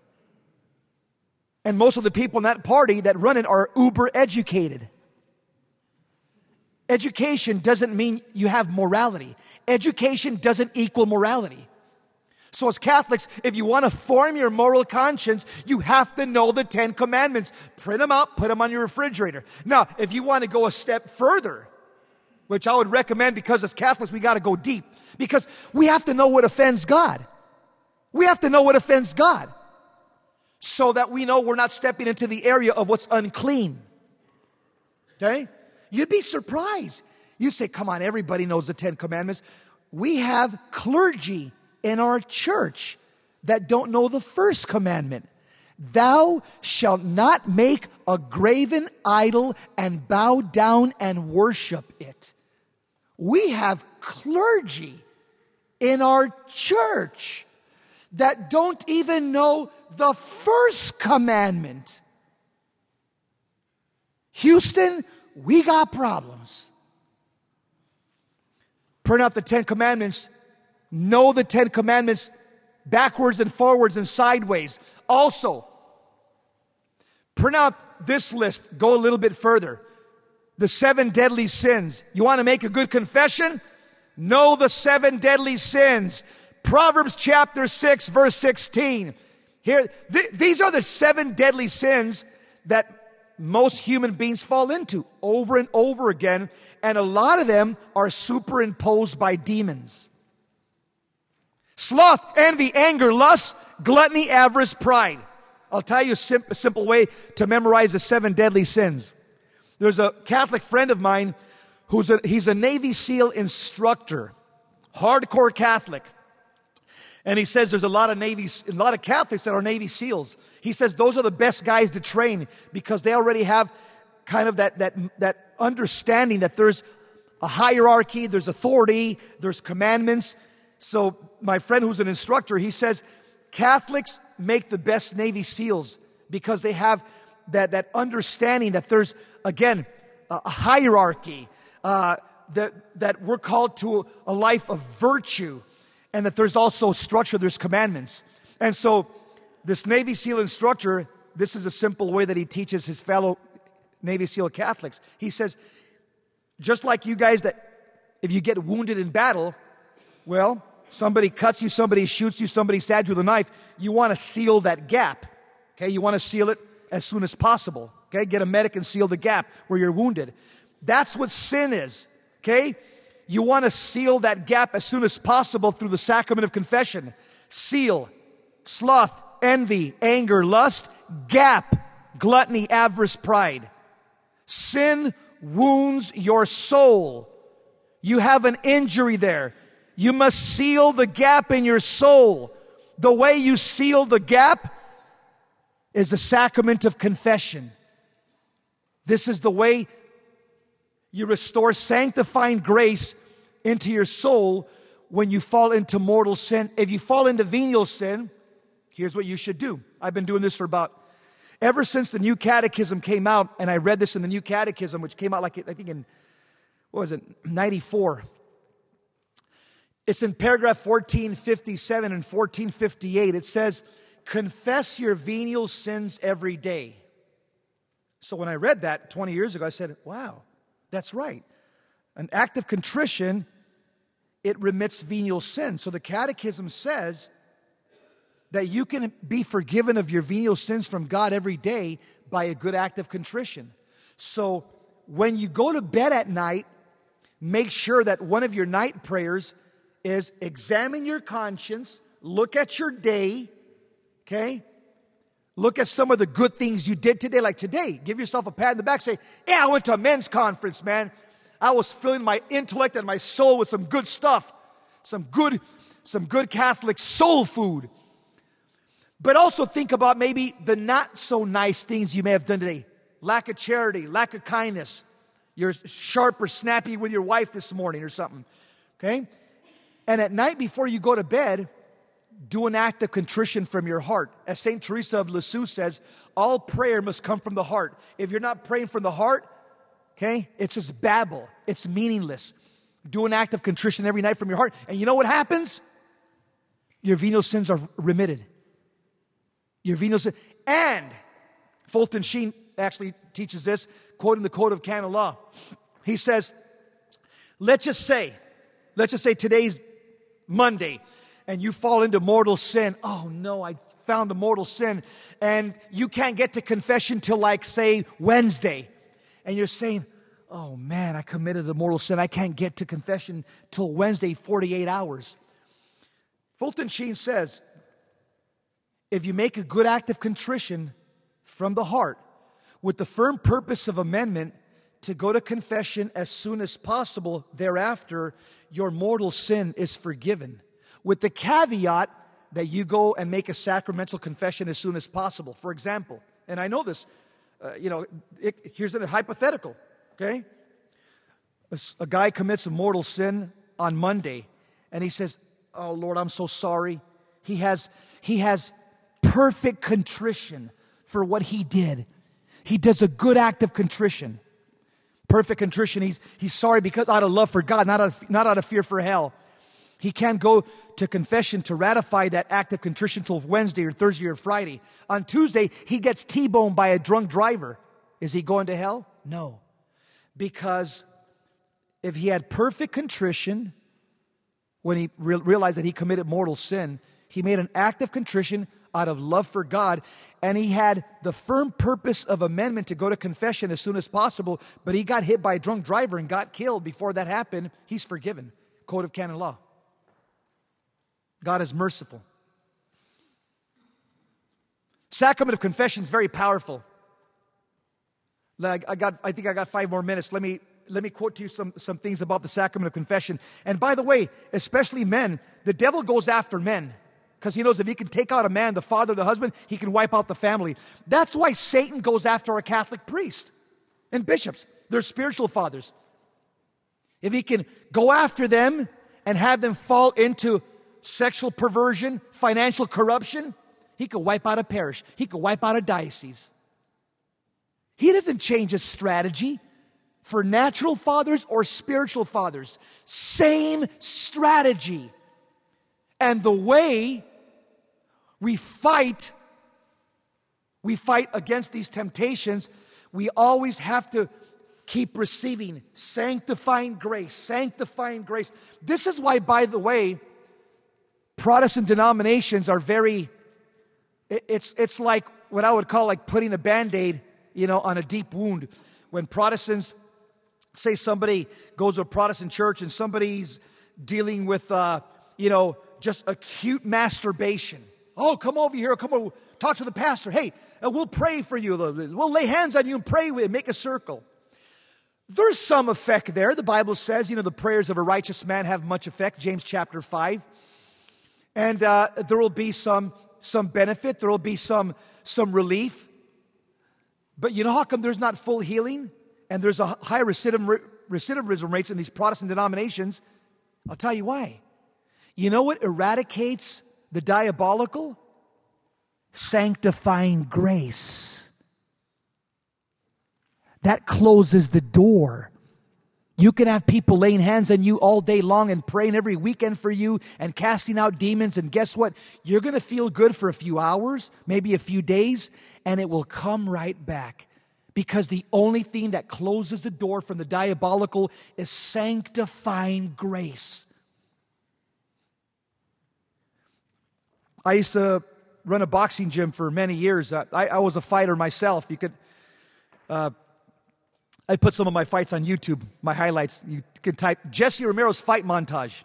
And most of the people in that party that run it are uber educated. Education doesn't mean you have morality. Education doesn't equal morality. So as Catholics, if you want to form your moral conscience, you have to know the Ten Commandments. Print them out, put them on your refrigerator. Now, if you want to go a step further, which I would recommend, because as Catholics we got to go deep, because we have to know what offends God. We have to know what offends God, so that we know we're not stepping into the area of what's unclean. Okay? You'd be surprised. You say, come on, everybody knows the Ten Commandments. We have clergy in our church that don't know the first commandment. Thou shalt not make a graven idol and bow down and worship it. We have clergy in our church that don't even know the first commandment. Houston, we got problems. Print out the Ten Commandments. Know the Ten Commandments backwards and forwards and sideways. Also, print out this list. Go a little bit further. The seven deadly sins. You want to make a good confession? Know the seven deadly sins. Proverbs chapter six, verse sixteen. Here, th- these are the seven deadly sins that most human beings fall into over and over again, and a lot of them are superimposed by demons. Sloth, envy, anger, lust, gluttony, avarice, pride. I'll tell you a, sim- a simple way to memorize the seven deadly sins. There's a Catholic friend of mine who's a, he's a Navy SEAL instructor, hardcore Catholic. And he says there's a lot of Navy, a lot of Catholics that are Navy SEALs. He says those are the best guys to train because they already have kind of that, that, that understanding that there's a hierarchy, there's authority, there's commandments. So my friend who's an instructor, he says Catholics make the best Navy SEALs because they have that, that understanding that there's, again, a hierarchy, uh, that, that we're called to a life of virtue, and that there's also structure, there's commandments. And so this Navy SEAL instructor, this is a simple way that he teaches his fellow Navy SEAL Catholics. He says, just like you guys that if you get wounded in battle, well, somebody cuts you, somebody shoots you, somebody stabs you with a knife, you want to seal that gap. Okay, you want to seal it as soon as possible. Okay, get a medic and seal the gap where you're wounded. That's what sin is. Okay? You want to seal that gap as soon as possible through the sacrament of confession. Seal, sloth, envy, anger, lust, gap, gluttony, avarice, pride. Sin wounds your soul. You have an injury there. You must seal the gap in your soul. The way you seal the gap is the sacrament of confession. This is the way you restore sanctifying grace into your soul when you fall into mortal sin. If you fall into venial sin, here's what you should do. I've been doing this for about, ever since the New Catechism came out, and I read this in the New Catechism, which came out like, I think in, what was it, ninety-four. It's in paragraph fourteen fifty-seven and fourteen fifty-eight. It says, confess your venial sins every day. So when I read that twenty years ago, I said, wow, that's right. An act of contrition, it remits venial sins. So the Catechism says that you can be forgiven of your venial sins from God every day by a good act of contrition. So when you go to bed at night, make sure that one of your night prayers is examine your conscience, look at your day, okay? Look at some of the good things you did today. Like today, give yourself a pat in the back, say, yeah, I went to a men's conference, man. I was filling my intellect and my soul with some good stuff, some good, some good Catholic soul food. But also think about maybe the not so nice things you may have done today. Lack of charity, lack of kindness. You're sharp or snappy with your wife this morning or something, okay? And at night before you go to bed, do an act of contrition from your heart. As Saint Teresa of Lisieux says, all prayer must come from the heart. If you're not praying from the heart, okay, it's just babble. It's meaningless. Do an act of contrition every night from your heart. And you know what happens? Your venial sins are remitted. Your venial sins. And Fulton Sheen actually teaches this, quoting the Code of Canon Law. He says, let's just say, let's just say today's Monday, and you fall into mortal sin. Oh no, I found a mortal sin. And you can't get to confession till like, say, Wednesday. And you're saying, oh man, I committed a mortal sin. I can't get to confession till Wednesday, forty-eight hours. Fulton Sheen says, if you make a good act of contrition from the heart with the firm purpose of amendment to go to confession as soon as possible thereafter, your mortal sin is forgiven. With the caveat that you go and make a sacramental confession as soon as possible. For example, and I know this, uh, you know, it, here's a hypothetical, okay? A, a guy commits a mortal sin on Monday, and he says, oh Lord, I'm so sorry. He has, he has perfect contrition for what he did. He does a good act of contrition. Perfect contrition. He's, he's sorry because out of love for God, not out of, not out of fear for hell. He can't go to confession to ratify that act of contrition till Wednesday or Thursday or Friday. On Tuesday, he gets T-boned by a drunk driver. Is he going to hell? No. Because if he had perfect contrition when he re- realized that he committed mortal sin, he made an act of contrition out of love for God, and he had the firm purpose of amendment to go to confession as soon as possible, but he got hit by a drunk driver and got killed before that happened, he's forgiven. Code of Canon Law. God is merciful. Sacrament of confession is very powerful. Like I got, I think I got five more minutes. Let me let me quote to you some, some things about the sacrament of confession. And by the way, especially men, the devil goes after men because he knows if he can take out a man, the father, the husband, he can wipe out the family. That's why Satan goes after a Catholic priest and bishops. They're spiritual fathers. If he can go after them and have them fall into sexual perversion, financial corruption, he could wipe out a parish. He could wipe out a diocese. He doesn't change his strategy for natural fathers or spiritual fathers. Same strategy. And the way we fight, we fight against these temptations, we always have to keep receiving sanctifying grace, sanctifying grace. This is why, by the way, Protestant denominations are very, it's, it's like what I would call like putting a Band-Aid, you know, on a deep wound. When Protestants, say somebody goes to a Protestant church and somebody's dealing with, uh, you know, just acute masturbation. Oh, come over here, come over, talk to the pastor. Hey, uh, we'll pray for you. We'll lay hands on you and pray with you, make a circle. There's some effect there. The Bible says, you know, the prayers of a righteous man have much effect, James chapter five. And uh, there will be some, some benefit. There will be some, some relief. But you know how come there's not full healing? And there's a high recidivism, recidivism rates in these Protestant denominations? I'll tell you why. You know what eradicates the diabolical? Sanctifying grace. That closes the door. You can have people laying hands on you all day long and praying every weekend for you and casting out demons. And guess what? You're going to feel good for a few hours, maybe a few days, and it will come right back. Because the only thing that closes the door from the diabolical is sanctifying grace. I used to run a boxing gym for many years. I, I was a fighter myself. You could... Uh, I put some of my fights on YouTube, my highlights. You can type Jesse Romero's fight montage.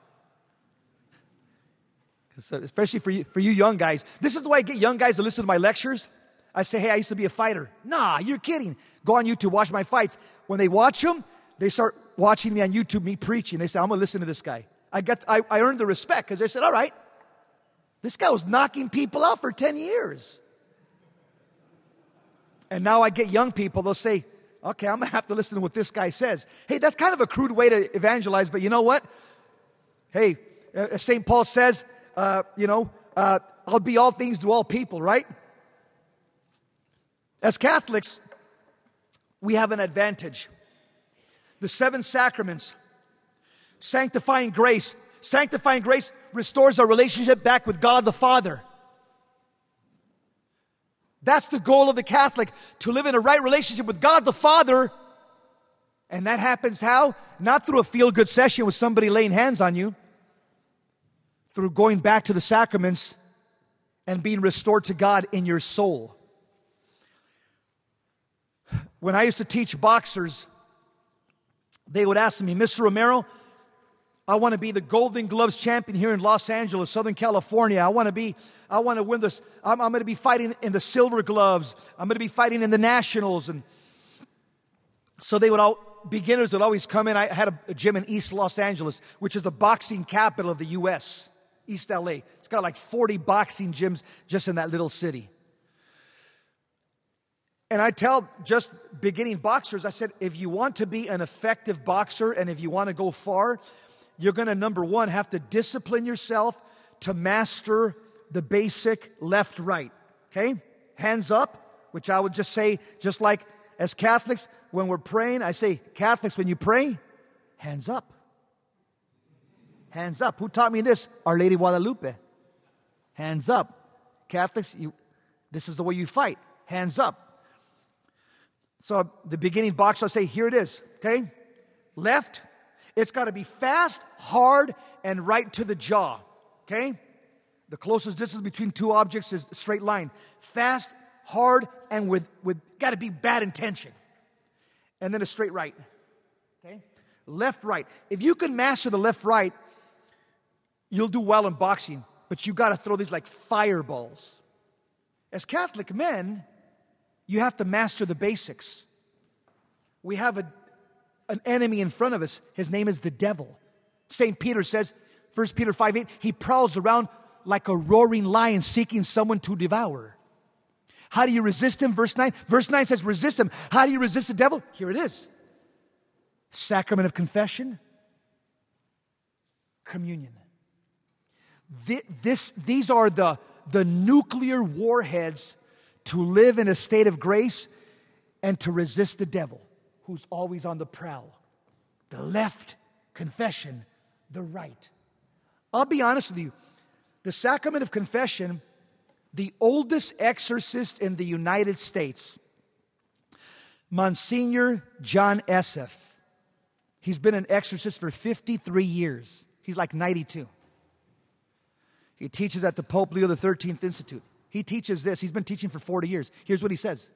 Especially for you, for you young guys. This is the way I get young guys to listen to my lectures. I say, hey, I used to be a fighter. Nah, you're kidding. Go on YouTube, watch my fights. When they watch them, they start watching me on YouTube, me preaching. They say, I'm going to listen to this guy. I got, I, I earned the respect because they said, all right, this guy was knocking people out for ten years. And now I get young people, they'll say, okay, I'm going to have to listen to what this guy says. Hey, that's kind of a crude way to evangelize, but you know what? Hey, as Saint Paul says, uh, you know, uh, I'll be all things to all people, right? As Catholics, we have an advantage. The seven sacraments, sanctifying grace. Sanctifying grace restores our relationship back with God the Father. That's the goal of the Catholic, to live in a right relationship with God the Father. And that happens how? Not through a feel-good session with somebody laying hands on you. Through going back to the sacraments and being restored to God in your soul. When I used to teach boxers, they would ask me, Mister Romero, I want to be the Golden Gloves champion here in Los Angeles, Southern California. I want to be, I want to win this. I'm, I'm going to be fighting in the Silver Gloves. I'm going to be fighting in the Nationals. And so they would all, beginners would always come in. I had a, a gym in East Los Angeles, which is the boxing capital of the U S, East L A. It's got like forty boxing gyms just in that little city. And I tell just beginning boxers, I said, if you want to be an effective boxer and if you want to go far, you're going to, number one, have to discipline yourself to master the basic left-right, okay? Hands up, which I would just say, just like as Catholics, when we're praying, I say, Catholics, when you pray, hands up. Hands up. Who taught me this? Our Lady Guadalupe. Hands up. Catholics, you, this is the way you fight. Hands up. So the beginning boxer, I'll say, here it is, okay? Left. It's got to be fast, hard, and right to the jaw, okay? The closest distance between two objects is a straight line. Fast, hard, and with, with got to be bad intention. And then a straight right, okay? Left, right. If you can master the left, right, you'll do well in boxing, but you got to throw these like fireballs. As Catholic men, you have to master the basics. We have a an enemy in front of us. His name is the devil. Saint Peter says, First Peter five eight, he prowls around like a roaring lion seeking someone to devour. How do you resist him? Verse nine. Verse nine says, resist him. How do you resist the devil? Here it is. Sacrament of confession. Communion. This, these are the, the nuclear warheads to live in a state of grace and to resist the devil, who's always on the prowl. The left, confession, the right. I'll be honest with you. The sacrament of confession, the oldest exorcist in the United States, Monsignor John Esseff. He's been an exorcist for fifty-three years. He's like ninety-two. He teaches at the Pope Leo the thirteenth Institute. He teaches this. He's been teaching for forty years. Here's what he says.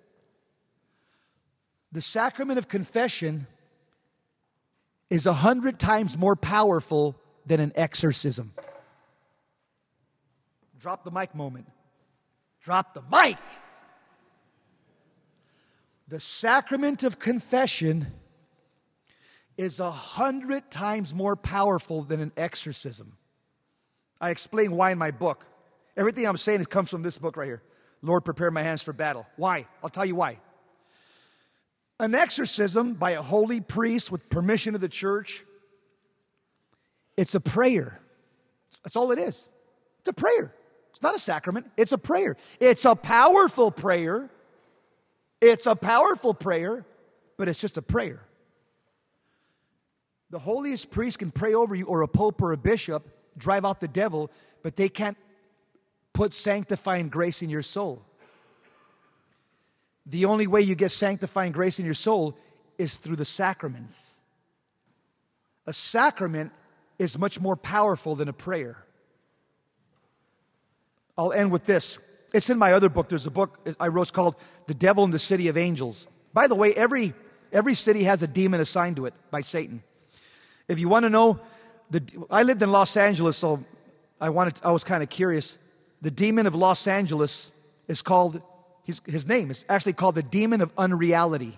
The sacrament of confession is a hundred times more powerful than an exorcism. Drop the mic moment. Drop the mic. The sacrament of confession is a hundred times more powerful than an exorcism. I explain why in my book. Everything I'm saying comes from this book right here. Lord, prepare my hands for battle. Why? I'll tell you why. An exorcism by a holy priest with permission of the church, it's a prayer. That's all it is. It's a prayer. It's not a sacrament. It's a prayer. It's a powerful prayer. It's a powerful prayer, but it's just a prayer. The holiest priest can pray over you, or a pope or a bishop, drive out the devil, but they can't put sanctifying grace in your soul. The only way you get sanctifying grace in your soul is through the sacraments. A sacrament is much more powerful than a prayer. I'll end with this. It's in my other book. There's a book I wrote called The Devil in the City of Angels. By the way, every, every city has a demon assigned to it by Satan. If you want to know, the, I lived in Los Angeles, so I wanted to, I was kind of curious. The demon of Los Angeles is called, his, his name is actually called the demon of unreality.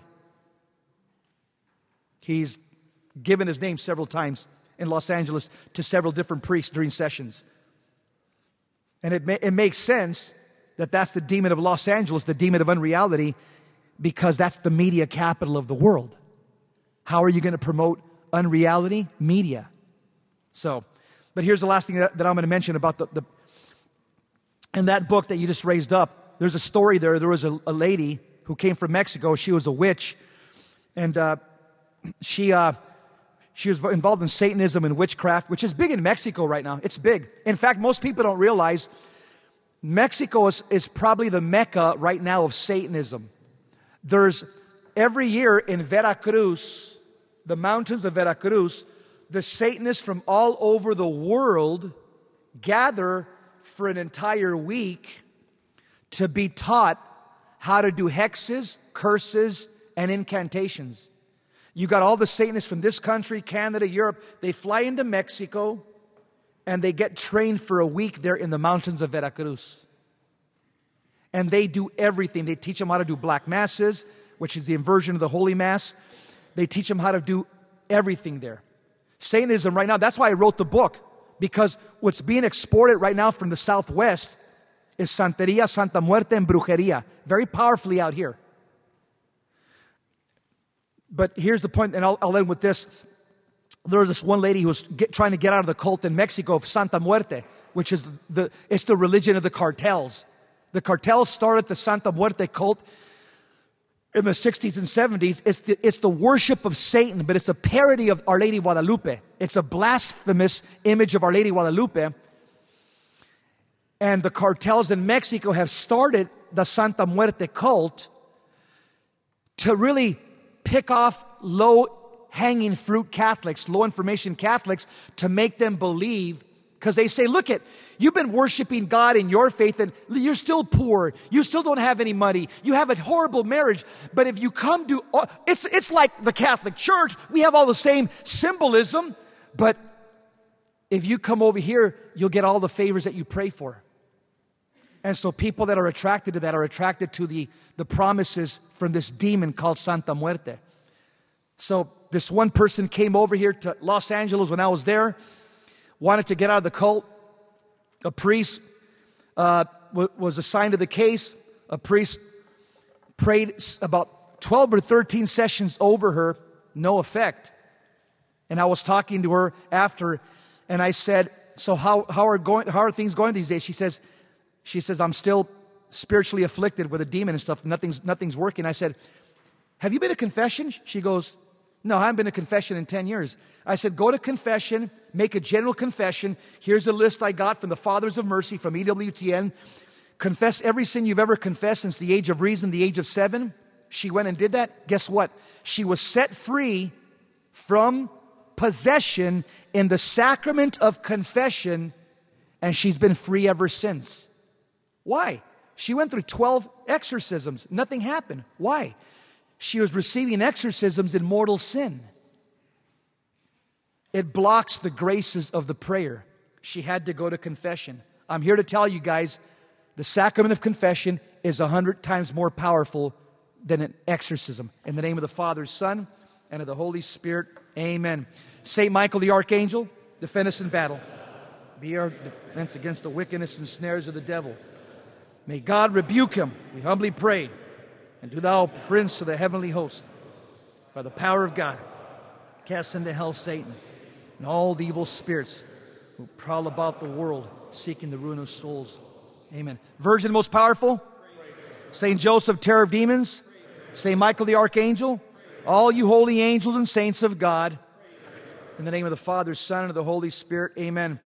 He's given his name several times in Los Angeles to several different priests during sessions. And it, ma- it makes sense that that's the demon of Los Angeles, the demon of unreality, because that's the media capital of the world. How are you going to promote unreality? Media. So, but here's the last thing that, that I'm going to mention about the, the, in that book that you just raised up, there's a story there. There was a, a lady who came from Mexico. She was a witch. And uh, she... Uh, She was involved in Satanism and witchcraft, which is big in Mexico right now. It's big. In fact, most people don't realize Mexico is, is probably the Mecca right now of Satanism. There's every year in Veracruz, the mountains of Veracruz, the Satanists from all over the world gather for an entire week to be taught how to do hexes, curses, and incantations. You got all the Satanists from this country, Canada, Europe. They fly into Mexico and they get trained for a week there in the mountains of Veracruz. And they do everything. They teach them how to do black masses, which is the inversion of the Holy Mass. They teach them how to do everything there. Satanism right now, that's why I wrote the book, because what's being exported right now from the Southwest is Santeria, Santa Muerte, and Brujeria. Very powerfully out here. But here's the point, and I'll, I'll end with this. There was this one lady who was get, trying to get out of the cult in Mexico of Santa Muerte, which is the it's the religion of the cartels. The cartels started the Santa Muerte cult in the sixties and seventies. It's the, it's the worship of Satan, but it's a parody of Our Lady Guadalupe. It's a blasphemous image of Our Lady Guadalupe. And the cartels in Mexico have started the Santa Muerte cult to really pick off low-hanging fruit Catholics, low-information Catholics, to make them believe, because they say, look it, you've been worshiping God in your faith and you're still poor. You still don't have any money. You have a horrible marriage. But if you come to, it's, it's like the Catholic Church. We have all the same symbolism. But if you come over here, you'll get all the favors that you pray for. And so people that are attracted to that are attracted to the, the promises from this demon called Santa Muerte. So this one person came over here to Los Angeles when I was there, wanted to get out of the cult. A priest uh, w- was assigned to the case. A priest prayed about twelve or thirteen sessions over her, no effect. And I was talking to her after, and I said, so how, how, are, going, how are things going these days? She says, She says, I'm still spiritually afflicted with a demon and stuff. Nothing's, nothing's working. I said, have you been to confession? She goes, no, I haven't been to confession in ten years. I said, go to confession, make a general confession. Here's a list I got from the Fathers of Mercy from E W T N. Confess every sin you've ever confessed since the age of reason, the age of seven. She went and did that. Guess what? She was set free from possession in the sacrament of confession, and she's been free ever since. Why? She went through twelve exorcisms. Nothing happened. Why? She was receiving exorcisms in mortal sin. It blocks the graces of the prayer. She had to go to confession. I'm here to tell you guys, the sacrament of confession is a hundred times more powerful than an exorcism. In the name of the Father, Son, and of the Holy Spirit, amen. Saint Michael the Archangel, defend us in battle. Be our defense against the wickedness and snares of the devil. May God rebuke him, we humbly pray. And do thou, Prince of the heavenly host, by the power of God, cast into hell Satan and all the evil spirits who prowl about the world seeking the ruin of souls. Amen. Virgin most powerful, Saint Joseph, terror of demons, Saint Michael the Archangel, all you holy angels and saints of God, In the name of the Father, Son, and of the Holy Spirit, amen.